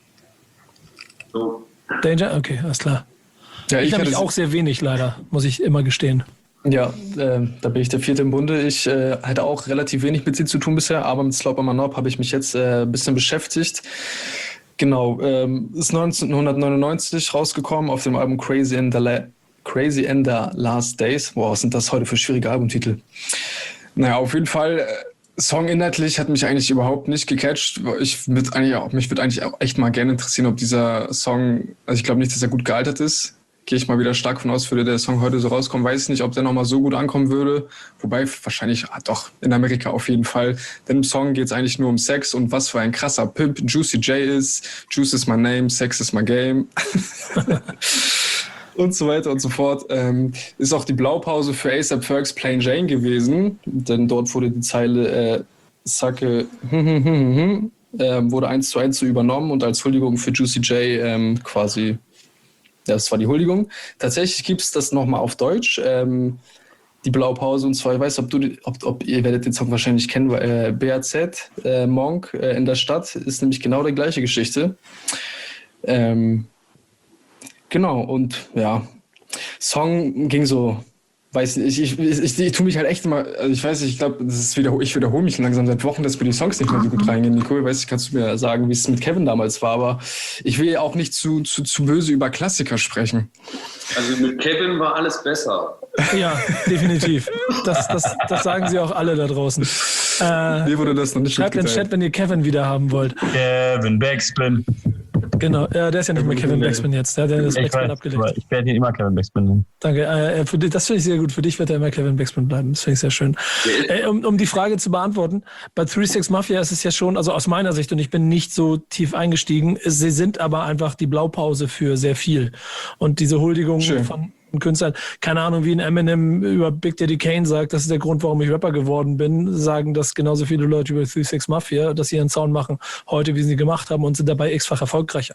Speaker 5: So.
Speaker 2: Danger? Okay, alles klar.
Speaker 1: Ja,
Speaker 2: ich habe auch sehr wenig, leider, muss ich immer gestehen.
Speaker 1: Ja, da bin ich der Vierte im Bunde. Ich hatte auch relativ wenig mit sie zu tun bisher, aber mit Slop on My Knob habe ich mich jetzt ein bisschen beschäftigt. Genau, ist 1999 rausgekommen auf dem Album Crazy in the Last Days. Wow, was sind das heute für schwierige Albumtitel? Naja, auf jeden Fall... Song inhaltlich hat mich eigentlich überhaupt nicht gecatcht. Mich würde eigentlich auch echt mal gerne interessieren, ob dieser Song, also ich glaube nicht, dass er gut gealtert ist. Gehe ich mal wieder stark von aus, würde der Song heute so rauskommen. Weiß ich nicht, ob der nochmal so gut ankommen würde. Wobei wahrscheinlich, doch, in Amerika auf jeden Fall. Denn im Song geht es eigentlich nur um Sex und was für ein krasser Pimp Juicy J ist. Juice is my name, Sex is my game. Und so weiter und so fort. Ist auch die Blaupause für A$AP Ferg's Plain Jane gewesen, denn dort wurde die Zeile Sacke wurde 1:1 so übernommen und als Huldigung für Juicy J quasi, ja, das war die Huldigung. Tatsächlich gibt es das nochmal auf Deutsch, die Blaupause, und zwar, ich weiß, ob ihr werdet den Song wahrscheinlich kennen, BAZ, Monk in der Stadt, ist nämlich genau die gleiche Geschichte. Genau, und ja, Song ging so, weiß nicht, ich tue mich halt echt immer, also ich weiß nicht, ich glaube, ich wiederhole mich langsam seit Wochen, dass mir die Songs nicht mehr so gut reingehen. Nico, weiß ich, kannst du mir sagen, wie es mit Kevin damals war, aber ich will ja auch nicht zu böse über Klassiker sprechen.
Speaker 5: Also mit Kevin war alles besser.
Speaker 2: Ja, definitiv. Das sagen sie auch alle da draußen.
Speaker 1: Mir wurde das noch nicht
Speaker 2: schreibt in den Chat, wenn ihr Kevin wieder haben wollt.
Speaker 4: Kevin Backspin.
Speaker 2: Genau, der ist ja nicht mehr Kevin Backspin jetzt. Der hat das Backspin abgelegt.
Speaker 4: Ich werde ihn immer Kevin Backspin nennen.
Speaker 2: Danke. Das finde ich sehr gut. Für dich wird er immer Kevin Backspin bleiben. Das finde ich sehr schön. Um die Frage zu beantworten, bei 3-6 Mafia ist es ja schon, also aus meiner Sicht, und ich bin nicht so tief eingestiegen, sie sind aber einfach die Blaupause für sehr viel. Und diese Huldigung von Künstlern, keine Ahnung, wie ein Eminem über Big Daddy Kane sagt, das ist der Grund, warum ich Rapper geworden bin, sagen das genauso viele Leute über 3-6 Mafia, dass sie ihren Sound machen, heute, wie sie gemacht haben, und sind dabei x-fach erfolgreicher.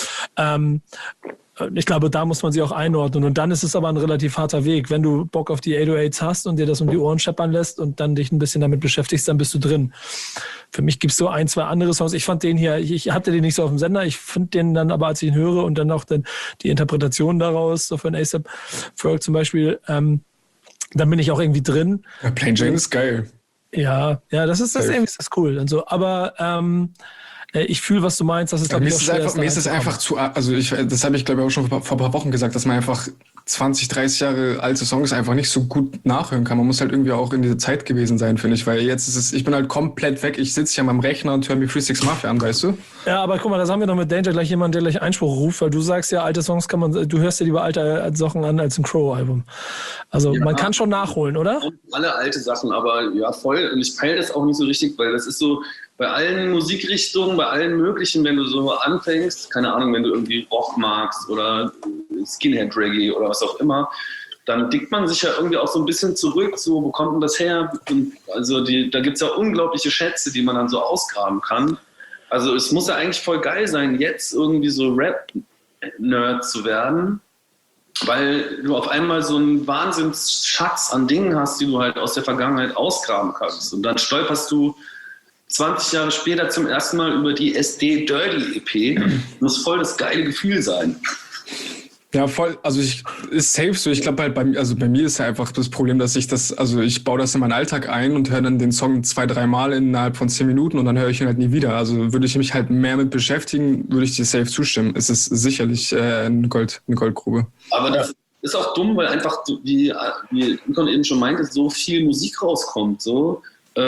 Speaker 2: Ich glaube, da muss man sie auch einordnen. Und dann ist es aber ein relativ harter Weg. Wenn du Bock auf die 808s hast und dir das um die Ohren scheppern lässt und dann dich ein bisschen damit beschäftigst, dann bist du drin. Für mich gibt es so ein, zwei andere Songs. Ich fand den hier, ich hatte den nicht so auf dem Sender. Ich finde den dann aber, als ich ihn höre und dann auch die Interpretation daraus, so von A$AP Ferg zum Beispiel, dann bin ich auch irgendwie drin.
Speaker 1: Ja, Plain Jane ist geil.
Speaker 2: Ja, das ist irgendwie ist das cool und so. Aber ich fühle, was du meinst. Das ist, glaube ich, auch schwer.
Speaker 1: Mir ist es einfach zu, also das habe ich, glaube ich, auch schon vor ein paar Wochen gesagt, dass man einfach 20, 30 Jahre alte Songs einfach nicht so gut nachhören kann. Man muss halt irgendwie auch in dieser Zeit gewesen sein, finde ich, weil jetzt ist es, ich bin halt komplett weg. Ich sitze hier an meinem Rechner und höre mir 3-6 Mafia an, weißt du? Ja,
Speaker 2: aber guck mal, das haben wir noch mit Danger gleich jemanden, der gleich Einspruch ruft, weil du sagst ja, alte Songs du hörst dir lieber alte Sachen an als ein Crow-Album. Also ja, man kann schon nachholen, oder?
Speaker 5: Alle alte Sachen, aber ja, voll. Und ich peile das auch nicht so richtig, weil das ist so, bei allen Musikrichtungen, bei allen möglichen, wenn du so anfängst, keine Ahnung, wenn du irgendwie Rock magst oder Skinhead Reggae oder was auch immer, dann dickt man sich ja irgendwie auch so ein bisschen zurück, so, wo kommt denn das her? Und also da gibt es ja unglaubliche Schätze, die man dann so ausgraben kann. Also es muss ja eigentlich voll geil sein, jetzt irgendwie so Rap-Nerd zu werden, weil du auf einmal so einen Wahnsinnsschatz an Dingen hast, die du halt aus der Vergangenheit ausgraben kannst. Und dann stolperst du 20 Jahre später zum ersten Mal über die SD Dirty EP. Muss voll das geile Gefühl sein.
Speaker 1: Ja, voll. Also ist safe so. Ich glaube halt bei mir ist ja einfach das Problem, dass ich baue das in meinen Alltag ein und höre dann den Song 2-3 Mal innerhalb von 10 Minuten und dann höre ich ihn halt nie wieder. Also würde ich mich halt mehr mit beschäftigen, würde ich dir safe zustimmen. Es ist sicherlich eine Goldgrube.
Speaker 5: Aber das ist auch dumm, weil einfach, wie Nikon eben schon meinte, so viel Musik rauskommt, so,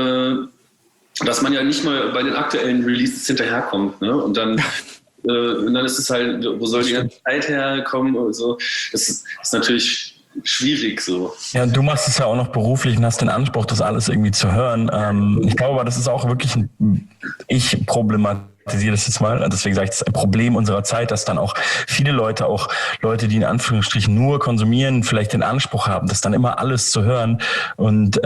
Speaker 5: dass man ja nicht mal bei den aktuellen Releases hinterherkommt, ne? Und dann ist es halt, wo soll die ganze Zeit herkommen und so. Das ist natürlich schwierig so.
Speaker 4: Ja, du machst es ja auch noch beruflich und hast den Anspruch, das alles irgendwie zu hören. Ich glaube aber, das ist auch wirklich ich problematisiere das jetzt mal, deswegen sage ich, das ist ein Problem unserer Zeit, dass dann auch viele Leute, die in Anführungsstrichen nur konsumieren, vielleicht den Anspruch haben, das dann immer alles zu hören und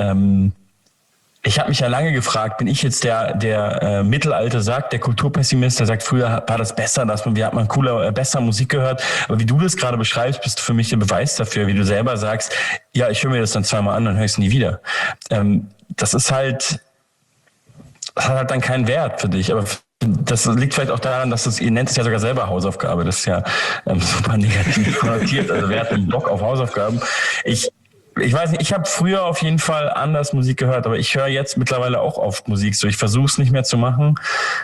Speaker 4: ich habe mich ja lange gefragt, bin ich jetzt der mittelalte Sack, der Kulturpessimist, der sagt, früher war das besser, wir hat man besser Musik gehört. Aber wie du das gerade beschreibst, bist du für mich der Beweis dafür, wie du selber sagst, ja, ich höre mir das dann zweimal an, dann höre ich es nie wieder. Das hat halt dann keinen Wert für dich. Aber das liegt vielleicht auch daran, dass ihr nennt es ja sogar selber Hausaufgabe. Das ist ja super negativ konnotiert. Also wer hat einen Bock auf Hausaufgaben? Ich weiß nicht, ich habe früher auf jeden Fall anders Musik gehört, aber ich höre jetzt mittlerweile auch oft Musik. So, ich versuche es nicht mehr zu machen,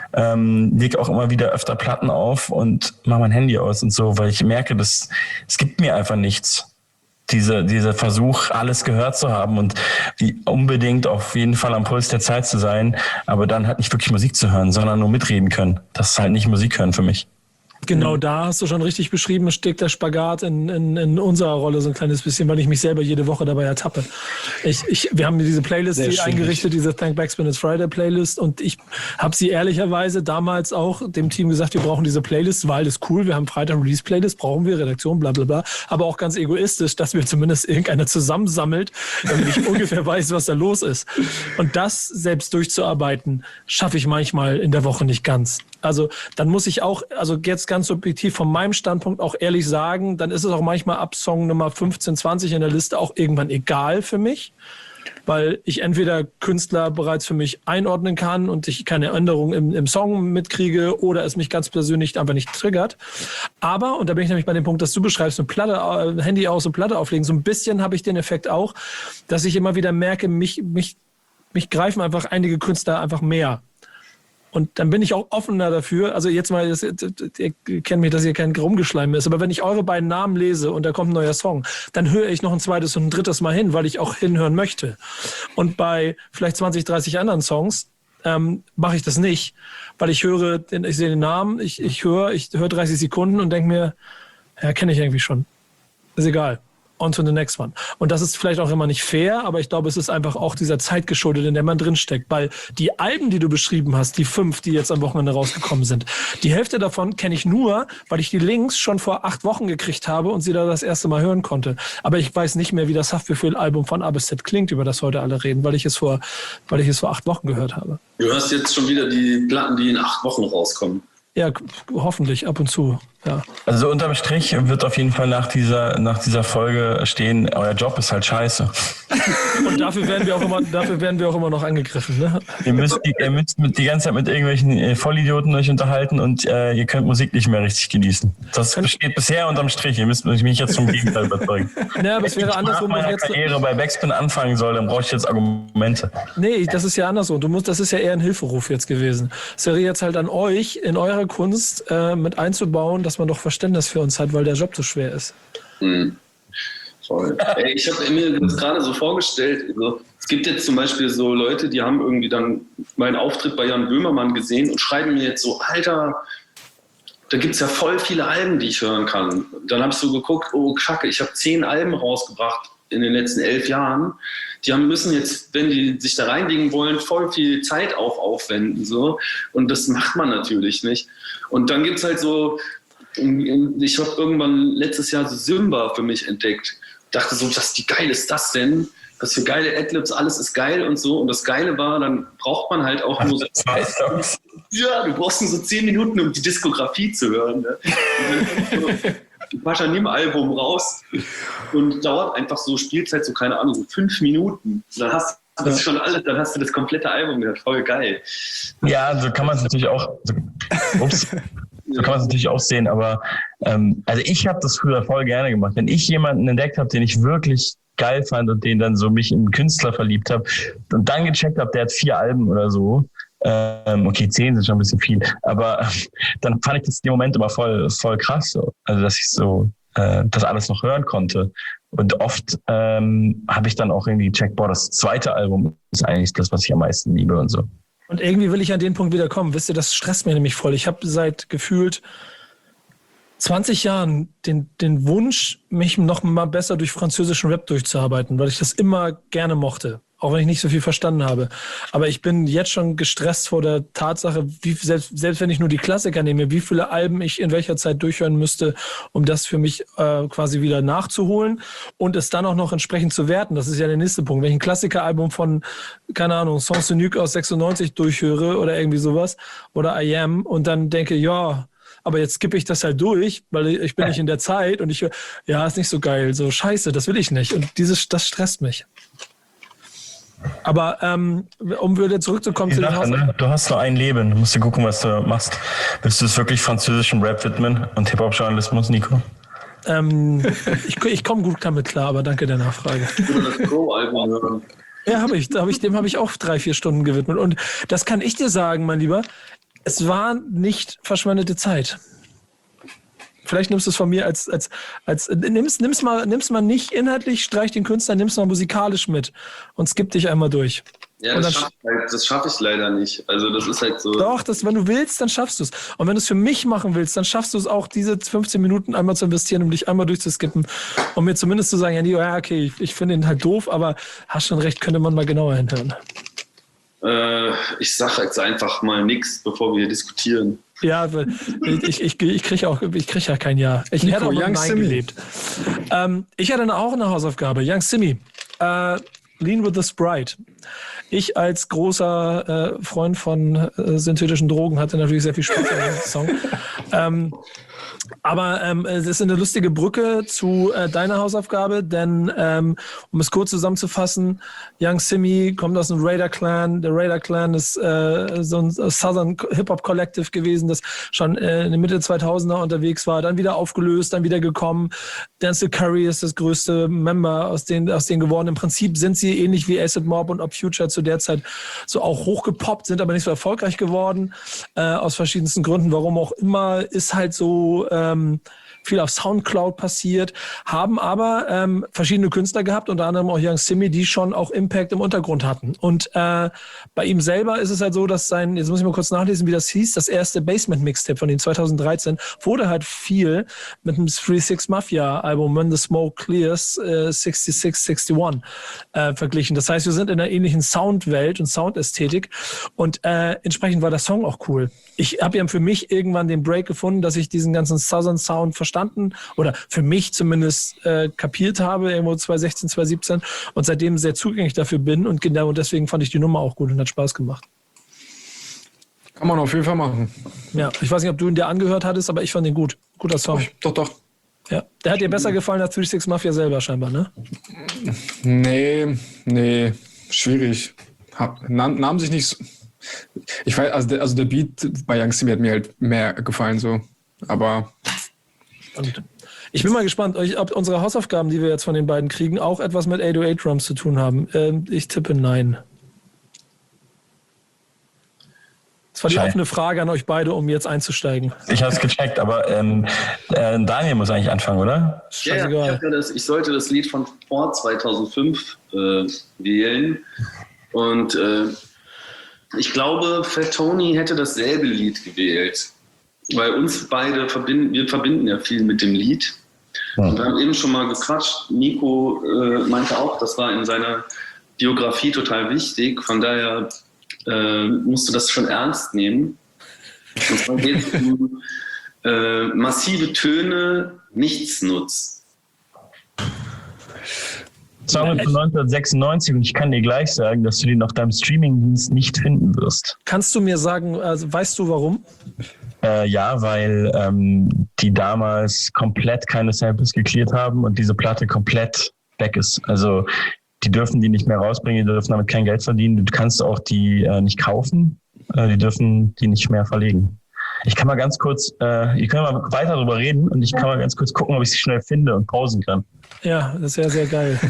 Speaker 4: lege auch immer wieder öfter Platten auf und mache mein Handy aus und so, weil ich merke, es gibt mir einfach nichts. Dieser Versuch, alles gehört zu haben und unbedingt auf jeden Fall am Puls der Zeit zu sein, aber dann halt nicht wirklich Musik zu hören, sondern nur mitreden können. Das ist halt nicht Musik hören für mich.
Speaker 2: Genau, da hast du schon richtig beschrieben, steckt der Spagat in unserer Rolle so ein kleines bisschen, weil ich mich selber jede Woche dabei ertappe. Wir haben diese Playlist eingerichtet, diese Thank Backspin It's Friday Playlist, und ich habe sie ehrlicherweise damals auch dem Team gesagt, wir brauchen diese Playlist, weil das ist cool, wir haben Freitag Release Playlist, brauchen wir, Redaktion, bla bla bla, aber auch ganz egoistisch, dass wir zumindest irgendeiner zusammensammelt, damit ich ungefähr weiß, was da los ist. Und das selbst durchzuarbeiten, schaffe ich manchmal in der Woche nicht ganz. Also dann muss ich auch, also jetzt ganz subjektiv von meinem Standpunkt auch ehrlich sagen, dann ist es auch manchmal ab Song Nummer 15, 20 in der Liste auch irgendwann egal für mich, weil ich entweder Künstler bereits für mich einordnen kann und ich keine Änderungen im Song mitkriege oder es mich ganz persönlich einfach nicht triggert. Aber, und da bin ich nämlich bei dem Punkt, dass du beschreibst, eine Handy aus und Platte auflegen, so ein bisschen habe ich den Effekt auch, dass ich immer wieder merke, mich greifen einfach einige Künstler einfach mehr. Und dann bin ich auch offener dafür. Also jetzt mal, ihr kennt mich, dass hier kein Rumgeschleim ist. Aber wenn ich eure beiden Namen lese und da kommt ein neuer Song, dann höre ich noch ein zweites und ein drittes Mal hin, weil ich auch hinhören möchte. Und bei vielleicht 20, 30 anderen Songs mache ich das nicht, weil ich sehe den Namen, ich höre 30 Sekunden und denke mir, ja, kenne ich irgendwie schon. Ist egal. On to the next one. Und das ist vielleicht auch immer nicht fair, aber ich glaube, es ist einfach auch dieser Zeit geschuldet, in der man drinsteckt. Weil die Alben, die du beschrieben hast, die 5, die jetzt am Wochenende rausgekommen sind, die Hälfte davon kenne ich nur, weil ich die Links schon vor 8 Wochen gekriegt habe und sie da das erste Mal hören konnte. Aber ich weiß nicht mehr, wie das Haftbefehl-Album von A bis Z klingt, über das heute alle reden, weil ich es vor 8 Wochen gehört habe.
Speaker 5: Du hörst jetzt schon wieder die Platten, die in 8 Wochen rauskommen.
Speaker 2: Ja, hoffentlich, ab und zu. Ja.
Speaker 4: Also unterm Strich wird auf jeden Fall nach dieser Folge stehen, euer Job ist halt scheiße.
Speaker 2: Und dafür werden wir auch immer noch angegriffen. Ne?
Speaker 4: Ihr müsst die ganze Zeit mit irgendwelchen Vollidioten euch unterhalten und ihr könnt Musik nicht mehr richtig genießen. Das besteht bisher unterm Strich. Ihr müsst mich jetzt zum Gegenteil überzeugen.
Speaker 2: Ja, aber es wäre andersrum.
Speaker 4: Wenn ich nach meiner Karriere bei Backspin anfangen soll, dann brauche ich jetzt Argumente.
Speaker 2: Nee, das ist ja andersrum. Das ist ja eher ein Hilferuf jetzt gewesen. Es wäre jetzt halt an euch, in eurer Kunst mit einzubauen, dass man doch Verständnis für uns hat, weil der Job so schwer ist.
Speaker 5: Voll. Ey, ich habe mir das gerade so vorgestellt, also, es gibt jetzt zum Beispiel so Leute, die haben irgendwie dann meinen Auftritt bei Jan Böhmermann gesehen und schreiben mir jetzt so, Alter, da gibt es ja voll viele Alben, die ich hören kann. Dann habe ich so geguckt, oh Kacke, ich habe 10 Alben rausgebracht in den letzten 11 Jahren. Die müssen jetzt, wenn die sich da reinlegen wollen, voll viel Zeit auch aufwenden. So. Und das macht man natürlich nicht. Und dann gibt es halt so, ich habe irgendwann letztes Jahr so Symba für mich entdeckt. dachte so, wie geil ist das denn? Was für geile Adlibs, alles ist geil und so. Und das Geile war, dann braucht man halt auch nur so 2 Songs. Ja, du brauchst nur so 10 Minuten, um die Diskografie zu hören. Ne? Du packst an jedem Album raus und dauert einfach so Spielzeit, so keine Ahnung, so 5 Minuten. Und dann hast du das schon alles, dann hast du das komplette Album gehört. Voll geil.
Speaker 4: Ja, so kann man es natürlich auch. So kann man es natürlich auch sehen, aber also ich habe das früher voll gerne gemacht. Wenn ich jemanden entdeckt habe, den ich wirklich geil fand und den dann so mich in einen Künstler verliebt habe und dann gecheckt habe, der hat 4 Alben oder so. Okay, 10 sind schon ein bisschen viel, aber dann fand ich das in dem Moment immer voll krass. So. Also dass ich so das alles noch hören konnte. Und oft habe ich dann auch irgendwie gecheckt, das 2. Album ist eigentlich das, was ich am meisten liebe und so.
Speaker 2: Und irgendwie will ich an den Punkt wieder kommen. Wisst ihr, das stresst mich nämlich voll. Ich habe seit gefühlt 20 Jahren den Wunsch, mich noch mal besser durch französischen Rap durchzuarbeiten, weil ich das immer gerne mochte, auch wenn ich nicht so viel verstanden habe. Aber ich bin jetzt schon gestresst vor der Tatsache, selbst wenn ich nur die Klassiker nehme, wie viele Alben ich in welcher Zeit durchhören müsste, um das für mich quasi wieder nachzuholen und es dann auch noch entsprechend zu werten. Das ist ja der nächste Punkt. Wenn ich ein Klassikeralbum von, keine Ahnung, Sans Nuque aus 96 durchhöre oder irgendwie sowas oder I Am und dann denke, ja, aber jetzt skippe ich das halt durch, weil ich bin nicht in der Zeit und ist nicht so geil, so scheiße, das will ich nicht. Und das stresst mich. Aber um wieder zurückzukommen zu den
Speaker 4: Sache, du hast nur ein Leben, du musst dir gucken, was du machst. Willst du es wirklich französischem Rap widmen und Hip-Hop-Journalismus, Nico?
Speaker 2: Ich komme gut damit klar, aber danke der Nachfrage.
Speaker 5: Oder das Pro-Album hören.
Speaker 2: Ja, dem habe ich auch 3-4 Stunden gewidmet. Und das kann ich dir sagen, mein Lieber, es war nicht verschwendete Zeit. Vielleicht nimmst du es von mir nimm's mal nicht inhaltlich, streich den Künstler, nimm's mal musikalisch mit und skipp dich einmal durch.
Speaker 5: Ja, das schaffe ich leider nicht. Also das ist halt so.
Speaker 2: Doch, wenn du willst, dann schaffst du es. Und wenn du es für mich machen willst, dann schaffst du es auch, diese 15 Minuten einmal zu investieren, um dich einmal durchzuskippen, um mir zumindest zu sagen, ja, okay, ich finde ihn halt doof, aber hast schon recht, könnte man mal genauer hinhören.
Speaker 5: Ich sage jetzt einfach mal nichts, bevor wir hier diskutieren.
Speaker 2: Ja, ich kriege ja kein Ja. Ich hätte auch mal Nein gelebt. Ich hatte auch eine Hausaufgabe. Young Simi, Lean with the Sprite. Ich als großer Freund von synthetischen Drogen hatte natürlich sehr viel Spaß an diesem Song. Aber es ist eine lustige Brücke zu deiner Hausaufgabe, denn um es kurz zusammenzufassen, Young Simi kommt aus dem Raider Clan. Der Raider Clan ist so ein Southern Hip-Hop Collective gewesen, das schon in den Mitte 2000er unterwegs war, dann wieder aufgelöst, dann wieder gekommen. Denzel Curry ist das größte Member aus denen geworden. Im Prinzip sind sie ähnlich wie Acid Mob und Up Future zu der Zeit so auch hochgepoppt, sind aber nicht so erfolgreich geworden, aus verschiedensten Gründen, warum auch immer, ist halt so viel auf Soundcloud passiert, haben aber verschiedene Künstler gehabt, unter anderem auch Young Simi, die schon auch Impact im Untergrund hatten. Und bei ihm selber ist es halt so, dass jetzt muss ich mal kurz nachlesen, wie das hieß, das erste Basement-Mixtape von ihm 2013 wurde halt viel mit dem 3-6 Mafia-Album When the Smoke Clears 66, 61 verglichen. Das heißt, wir sind in einer ähnlichen Soundwelt und Soundästhetik und entsprechend war der Song auch cool. Ich habe ja für mich irgendwann den Break gefunden, dass ich diesen ganzen Southern Sound verstanden oder für mich zumindest kapiert habe, irgendwo 2016, 2017 und seitdem sehr zugänglich dafür bin und genau deswegen fand ich die Nummer auch gut und hat Spaß gemacht.
Speaker 1: Kann man auf jeden Fall machen.
Speaker 2: Ja, ich weiß nicht, ob du ihn dir angehört hattest, aber ich fand ihn gut. Guter Song.
Speaker 1: Doch.
Speaker 2: Ja, der hat dir besser gefallen als 3-6 Mafia selber scheinbar, ne?
Speaker 1: Nee, schwierig. Nahm sich nicht so. Ich weiß, also der Beat bei Young Simi hat mir halt mehr gefallen so, aber
Speaker 2: ich bin mal gespannt, ob unsere Hausaufgaben, die wir jetzt von den beiden kriegen, auch etwas mit 808 Drums zu tun haben. Ich tippe nein. Das war die offene Frage an euch beide, um jetzt einzusteigen.
Speaker 4: Ich habe es gecheckt, aber Daniel muss eigentlich anfangen, oder?
Speaker 2: Scheißegal.
Speaker 5: Ich sollte das Lied von vor 2005 wählen und ich glaube, Fat Tony hätte dasselbe Lied gewählt, weil uns beide verbinden ja viel mit dem Lied. Ja. Und wir haben eben schon mal gequatscht. Nico meinte auch, das war in seiner Biografie total wichtig. Von daher musst du das schon ernst nehmen. Und zwar geht es um massive Töne, Nichtsnutz.
Speaker 4: Song von 1996 und ich kann dir gleich sagen, dass du den auf deinem Streamingdienst nicht finden wirst.
Speaker 2: Kannst du mir sagen, also weißt du warum?
Speaker 4: Ja, weil die damals komplett keine Samples gecleart haben und diese Platte komplett weg ist. Also die dürfen die nicht mehr rausbringen, die dürfen damit kein Geld verdienen. Du kannst auch die nicht kaufen, die dürfen die nicht mehr verlegen. Ich kann mal ganz kurz, ihr könnt mal weiter darüber reden und ich kann mal ganz kurz gucken, ob ich sie schnell finde und pausen kann. Ja,
Speaker 2: das wäre sehr geil.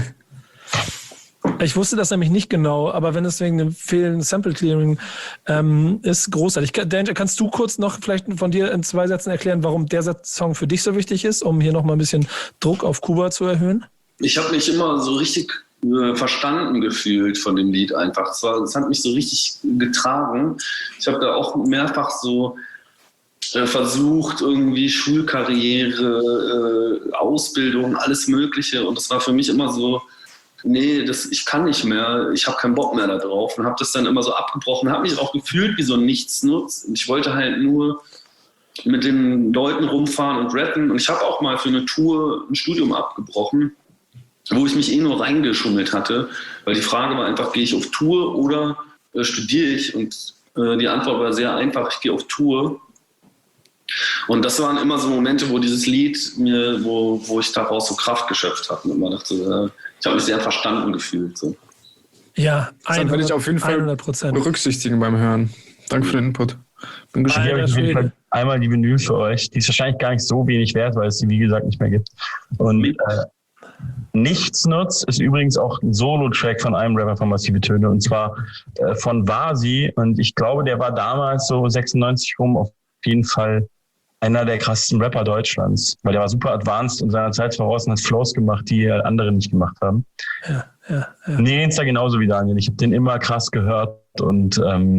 Speaker 2: Ich wusste das nämlich nicht genau, aber wenn es wegen dem fehlenden Sample Clearing ist, großartig. Danger, kannst du kurz noch vielleicht von dir in 2 Sätzen erklären, warum der Song für dich so wichtig ist, um hier nochmal ein bisschen Druck auf Kuba zu erhöhen?
Speaker 5: Ich habe mich immer so richtig verstanden gefühlt von dem Lied einfach. Es hat mich so richtig getragen. Ich habe da auch mehrfach so versucht, irgendwie Schulkarriere, Ausbildung, alles Mögliche. Und das war für mich immer so, nee, ich kann nicht mehr, ich habe keinen Bock mehr da drauf. Und habe das dann immer so abgebrochen, habe mich auch gefühlt wie so ein Nichtsnutz. Und ich wollte halt nur mit den Leuten rumfahren und rappen. Und ich habe auch mal für eine Tour ein Studium abgebrochen, wo ich mich nur reingeschummelt hatte. Weil die Frage war einfach, gehe ich auf Tour oder studiere ich? Und die Antwort war sehr einfach, ich gehe auf Tour. Und das waren immer so Momente, wo dieses Lied wo ich daraus so Kraft geschöpft habe und immer dachte, ich habe mich sehr verstanden gefühlt. So.
Speaker 2: Ja,
Speaker 1: das werde ich auf jeden Fall
Speaker 2: 100%
Speaker 1: berücksichtigen beim Hören. Danke für den Input. Bin gespannt.
Speaker 4: Einmal die Vinyl für euch. Die ist wahrscheinlich gar nicht so wenig wert, weil es sie, wie gesagt, nicht mehr gibt. Und Nichtsnutz ist übrigens auch ein Solo-Track von einem Rapper von Massive Töne, und zwar von Vasi. Und ich glaube, der war damals so 96 rum auf jeden Fall einer der krassesten Rapper Deutschlands, weil der war super advanced und seiner Zeit voraus und hat Flows gemacht, die andere nicht gemacht haben.
Speaker 2: Ja.
Speaker 4: Nee, ist ja genauso wie Daniel. Ich habe den immer krass gehört und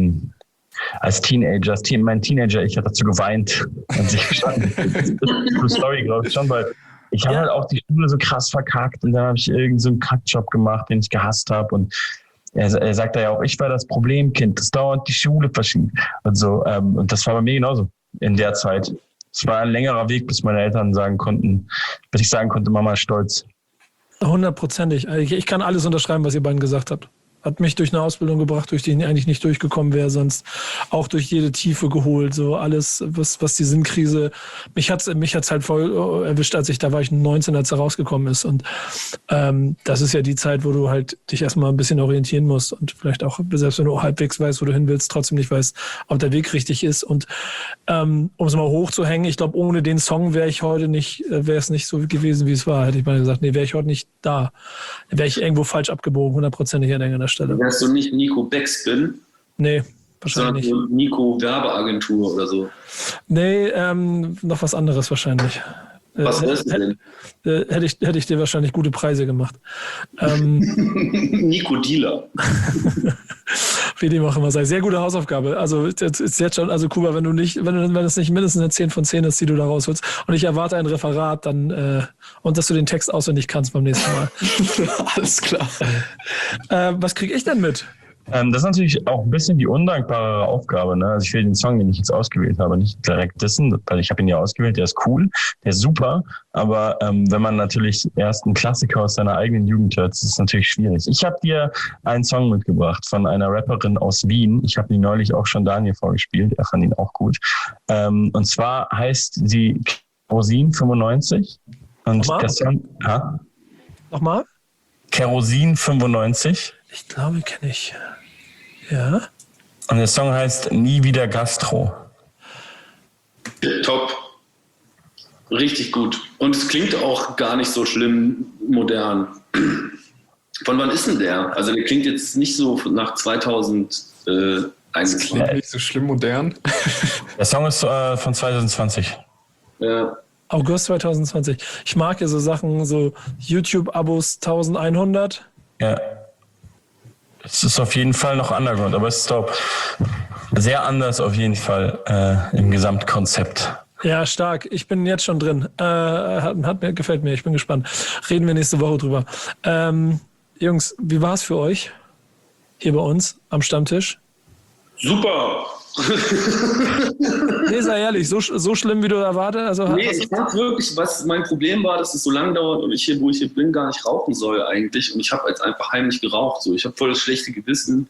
Speaker 4: als Teenager, mein Teenager, ich habe dazu geweint und sich gestanden. True Story, glaube ich schon, weil ich habe halt auch die Schule so krass verkackt und dann habe ich irgend so einen Kackjob gemacht, den ich gehasst habe, und er sagt ja auch, ich war das Problemkind, das dauernd die Schule verschiebt und so. Und das war bei mir genauso in der Zeit. Es war ein längerer Weg, bis meine Eltern bis ich sagen konnte, Mama ist stolz.
Speaker 2: 100%. Ich kann alles unterschreiben, was ihr beiden gesagt habt. Hat mich durch eine Ausbildung gebracht, durch die ich eigentlich nicht durchgekommen wäre, sonst auch durch jede Tiefe geholt. So alles, was die Sinnkrise, mich hat's halt voll erwischt, als da war ich 19, als er rausgekommen ist. Und das ist ja die Zeit, wo du halt dich erstmal ein bisschen orientieren musst und vielleicht auch, selbst wenn du halbwegs weißt, wo du hin willst, trotzdem nicht weißt, ob der Weg richtig ist. Und um es mal hochzuhängen, ich glaube, ohne den Song wäre es nicht so gewesen, wie es war. Hätte ich mal gesagt, nee, wäre ich heute nicht da. Wäre ich irgendwo falsch abgebogen, 100%ig an irgendeiner Stelle.
Speaker 5: Wärst du nicht Nico Backspin?
Speaker 2: Nee, wahrscheinlich nicht.
Speaker 5: Sondern Nico Werbeagentur oder so.
Speaker 2: Nee, noch was anderes wahrscheinlich.
Speaker 5: Was wärst du denn?
Speaker 2: Hätte ich dir wahrscheinlich gute Preise gemacht.
Speaker 5: Nico Dealer.
Speaker 2: Wie dem auch immer sei. Sehr gute Hausaufgabe. Also ist jetzt schon, also Kuba, wenn es nicht mindestens eine 10 von 10 ist, die du da rausholst, und ich erwarte ein Referat, dann und dass du den Text auswendig kannst beim nächsten Mal.
Speaker 1: Alles klar.
Speaker 2: Was kriege ich denn mit?
Speaker 4: Das ist natürlich auch ein bisschen die undankbare Aufgabe. Ne? Also ich will den Song, den ich jetzt ausgewählt habe, nicht direkt dissen, weil ich habe ihn ja ausgewählt, der ist cool, der ist super, aber wenn man natürlich erst einen Klassiker aus seiner eigenen Jugend hört, ist es natürlich schwierig. Ich habe dir einen Song mitgebracht von einer Rapperin aus Wien. Ich habe ihn neulich auch schon Daniel vorgespielt, er fand ihn auch gut. Und zwar heißt sie Kerosin 95. Und
Speaker 2: Nochmal?
Speaker 4: der Song,
Speaker 2: Nochmal?
Speaker 4: Kerosin 95.
Speaker 2: Ich glaube, kenne ich. Ja.
Speaker 4: Und der Song heißt Nie wieder Gastro.
Speaker 5: Top. Richtig gut. Und es klingt auch gar nicht so schlimm modern. Von wann ist denn der? Also der klingt jetzt nicht so nach 2000
Speaker 1: Das klingt nicht so schlimm modern.
Speaker 4: Der Song ist von 2020.
Speaker 5: Ja.
Speaker 2: August 2020. Ich mag ja so Sachen, so YouTube-Abos 1100.
Speaker 4: Ja. Es ist auf jeden Fall noch Underground, aber es ist doch sehr anders auf jeden Fall im Gesamtkonzept.
Speaker 2: Ja, stark. Ich bin jetzt schon drin. Gefällt mir. Ich bin gespannt. Reden wir nächste Woche drüber. Jungs, wie war es für euch hier bei uns am Stammtisch?
Speaker 5: Super.
Speaker 2: Nee, sei ehrlich, so schlimm, wie du erwartet? Also,
Speaker 5: nee, ich fand wirklich, was mein Problem war, dass es so lange dauert und ich hier, wo ich hier bin, gar nicht rauchen soll eigentlich. Und ich habe jetzt einfach heimlich geraucht. So. Ich habe voll das schlechte Gewissen.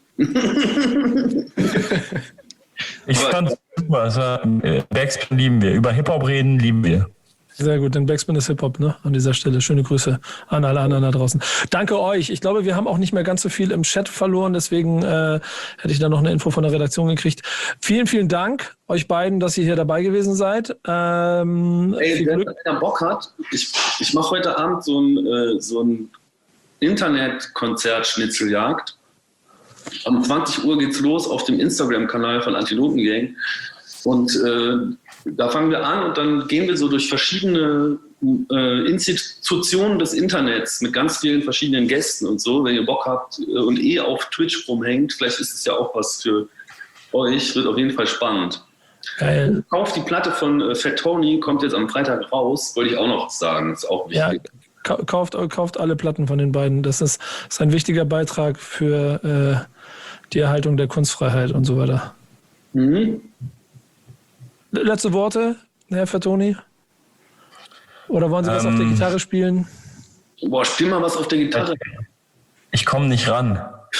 Speaker 4: Ich fand es super. Also, Backspin lieben wir. Über Hip-Hop reden lieben wir.
Speaker 2: Sehr gut, denn Backspin ist Hip-Hop, ne? An dieser Stelle. Schöne Grüße an alle anderen da draußen. Danke euch. Ich glaube, wir haben auch nicht mehr ganz so viel im Chat verloren, deswegen hätte ich da noch eine Info von der Redaktion gekriegt. Vielen, vielen Dank euch beiden, dass ihr hier dabei gewesen seid.
Speaker 5: Ey, wer Bock hat, ich mache heute Abend so ein Internetkonzert Schnitzeljagd. Um 20 Uhr geht's los auf dem Instagram-Kanal von Antilopen Gang. Und da fangen wir an und dann gehen wir so durch verschiedene Institutionen des Internets mit ganz vielen verschiedenen Gästen und so. Wenn ihr Bock habt und auf Twitch rumhängt, vielleicht ist es ja auch was für euch. Wird auf jeden Fall spannend.
Speaker 2: Geil.
Speaker 5: Kauft die Platte von Fat Tony, kommt jetzt am Freitag raus, wollte ich auch noch sagen. Das ist auch wichtig.
Speaker 2: Ja, kauft alle Platten von den beiden. Das ist ein wichtiger Beitrag für die Erhaltung der Kunstfreiheit und so weiter.
Speaker 5: Mhm.
Speaker 2: Letzte Worte, Herr Fatoni? Oder wollen Sie was auf der Gitarre spielen?
Speaker 5: Boah, spiel mal was auf der Gitarre.
Speaker 4: Ich komme nicht ran.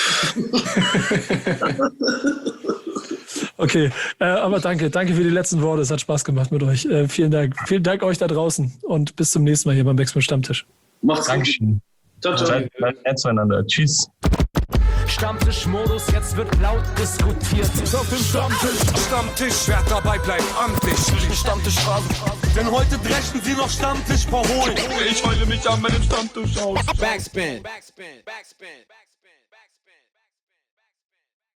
Speaker 2: Okay, aber danke für die letzten Worte. Es hat Spaß gemacht mit euch. Vielen Dank. Vielen Dank euch da draußen und bis zum nächsten Mal hier beim Backspin Stammtisch.
Speaker 5: Macht's gut.
Speaker 4: Dankeschön.
Speaker 5: Ciao, ciao.
Speaker 4: Seid nett zueinander. Tschüss.
Speaker 3: Stammtischmodus, jetzt wird laut diskutiert. Auf dem Stammtisch, wer dabei bleibt, amtlich. Stammtischphase, denn heute brechen sie noch Stammtisch verholen. Ich heule mich an meinem Stammtisch aus. Backspin.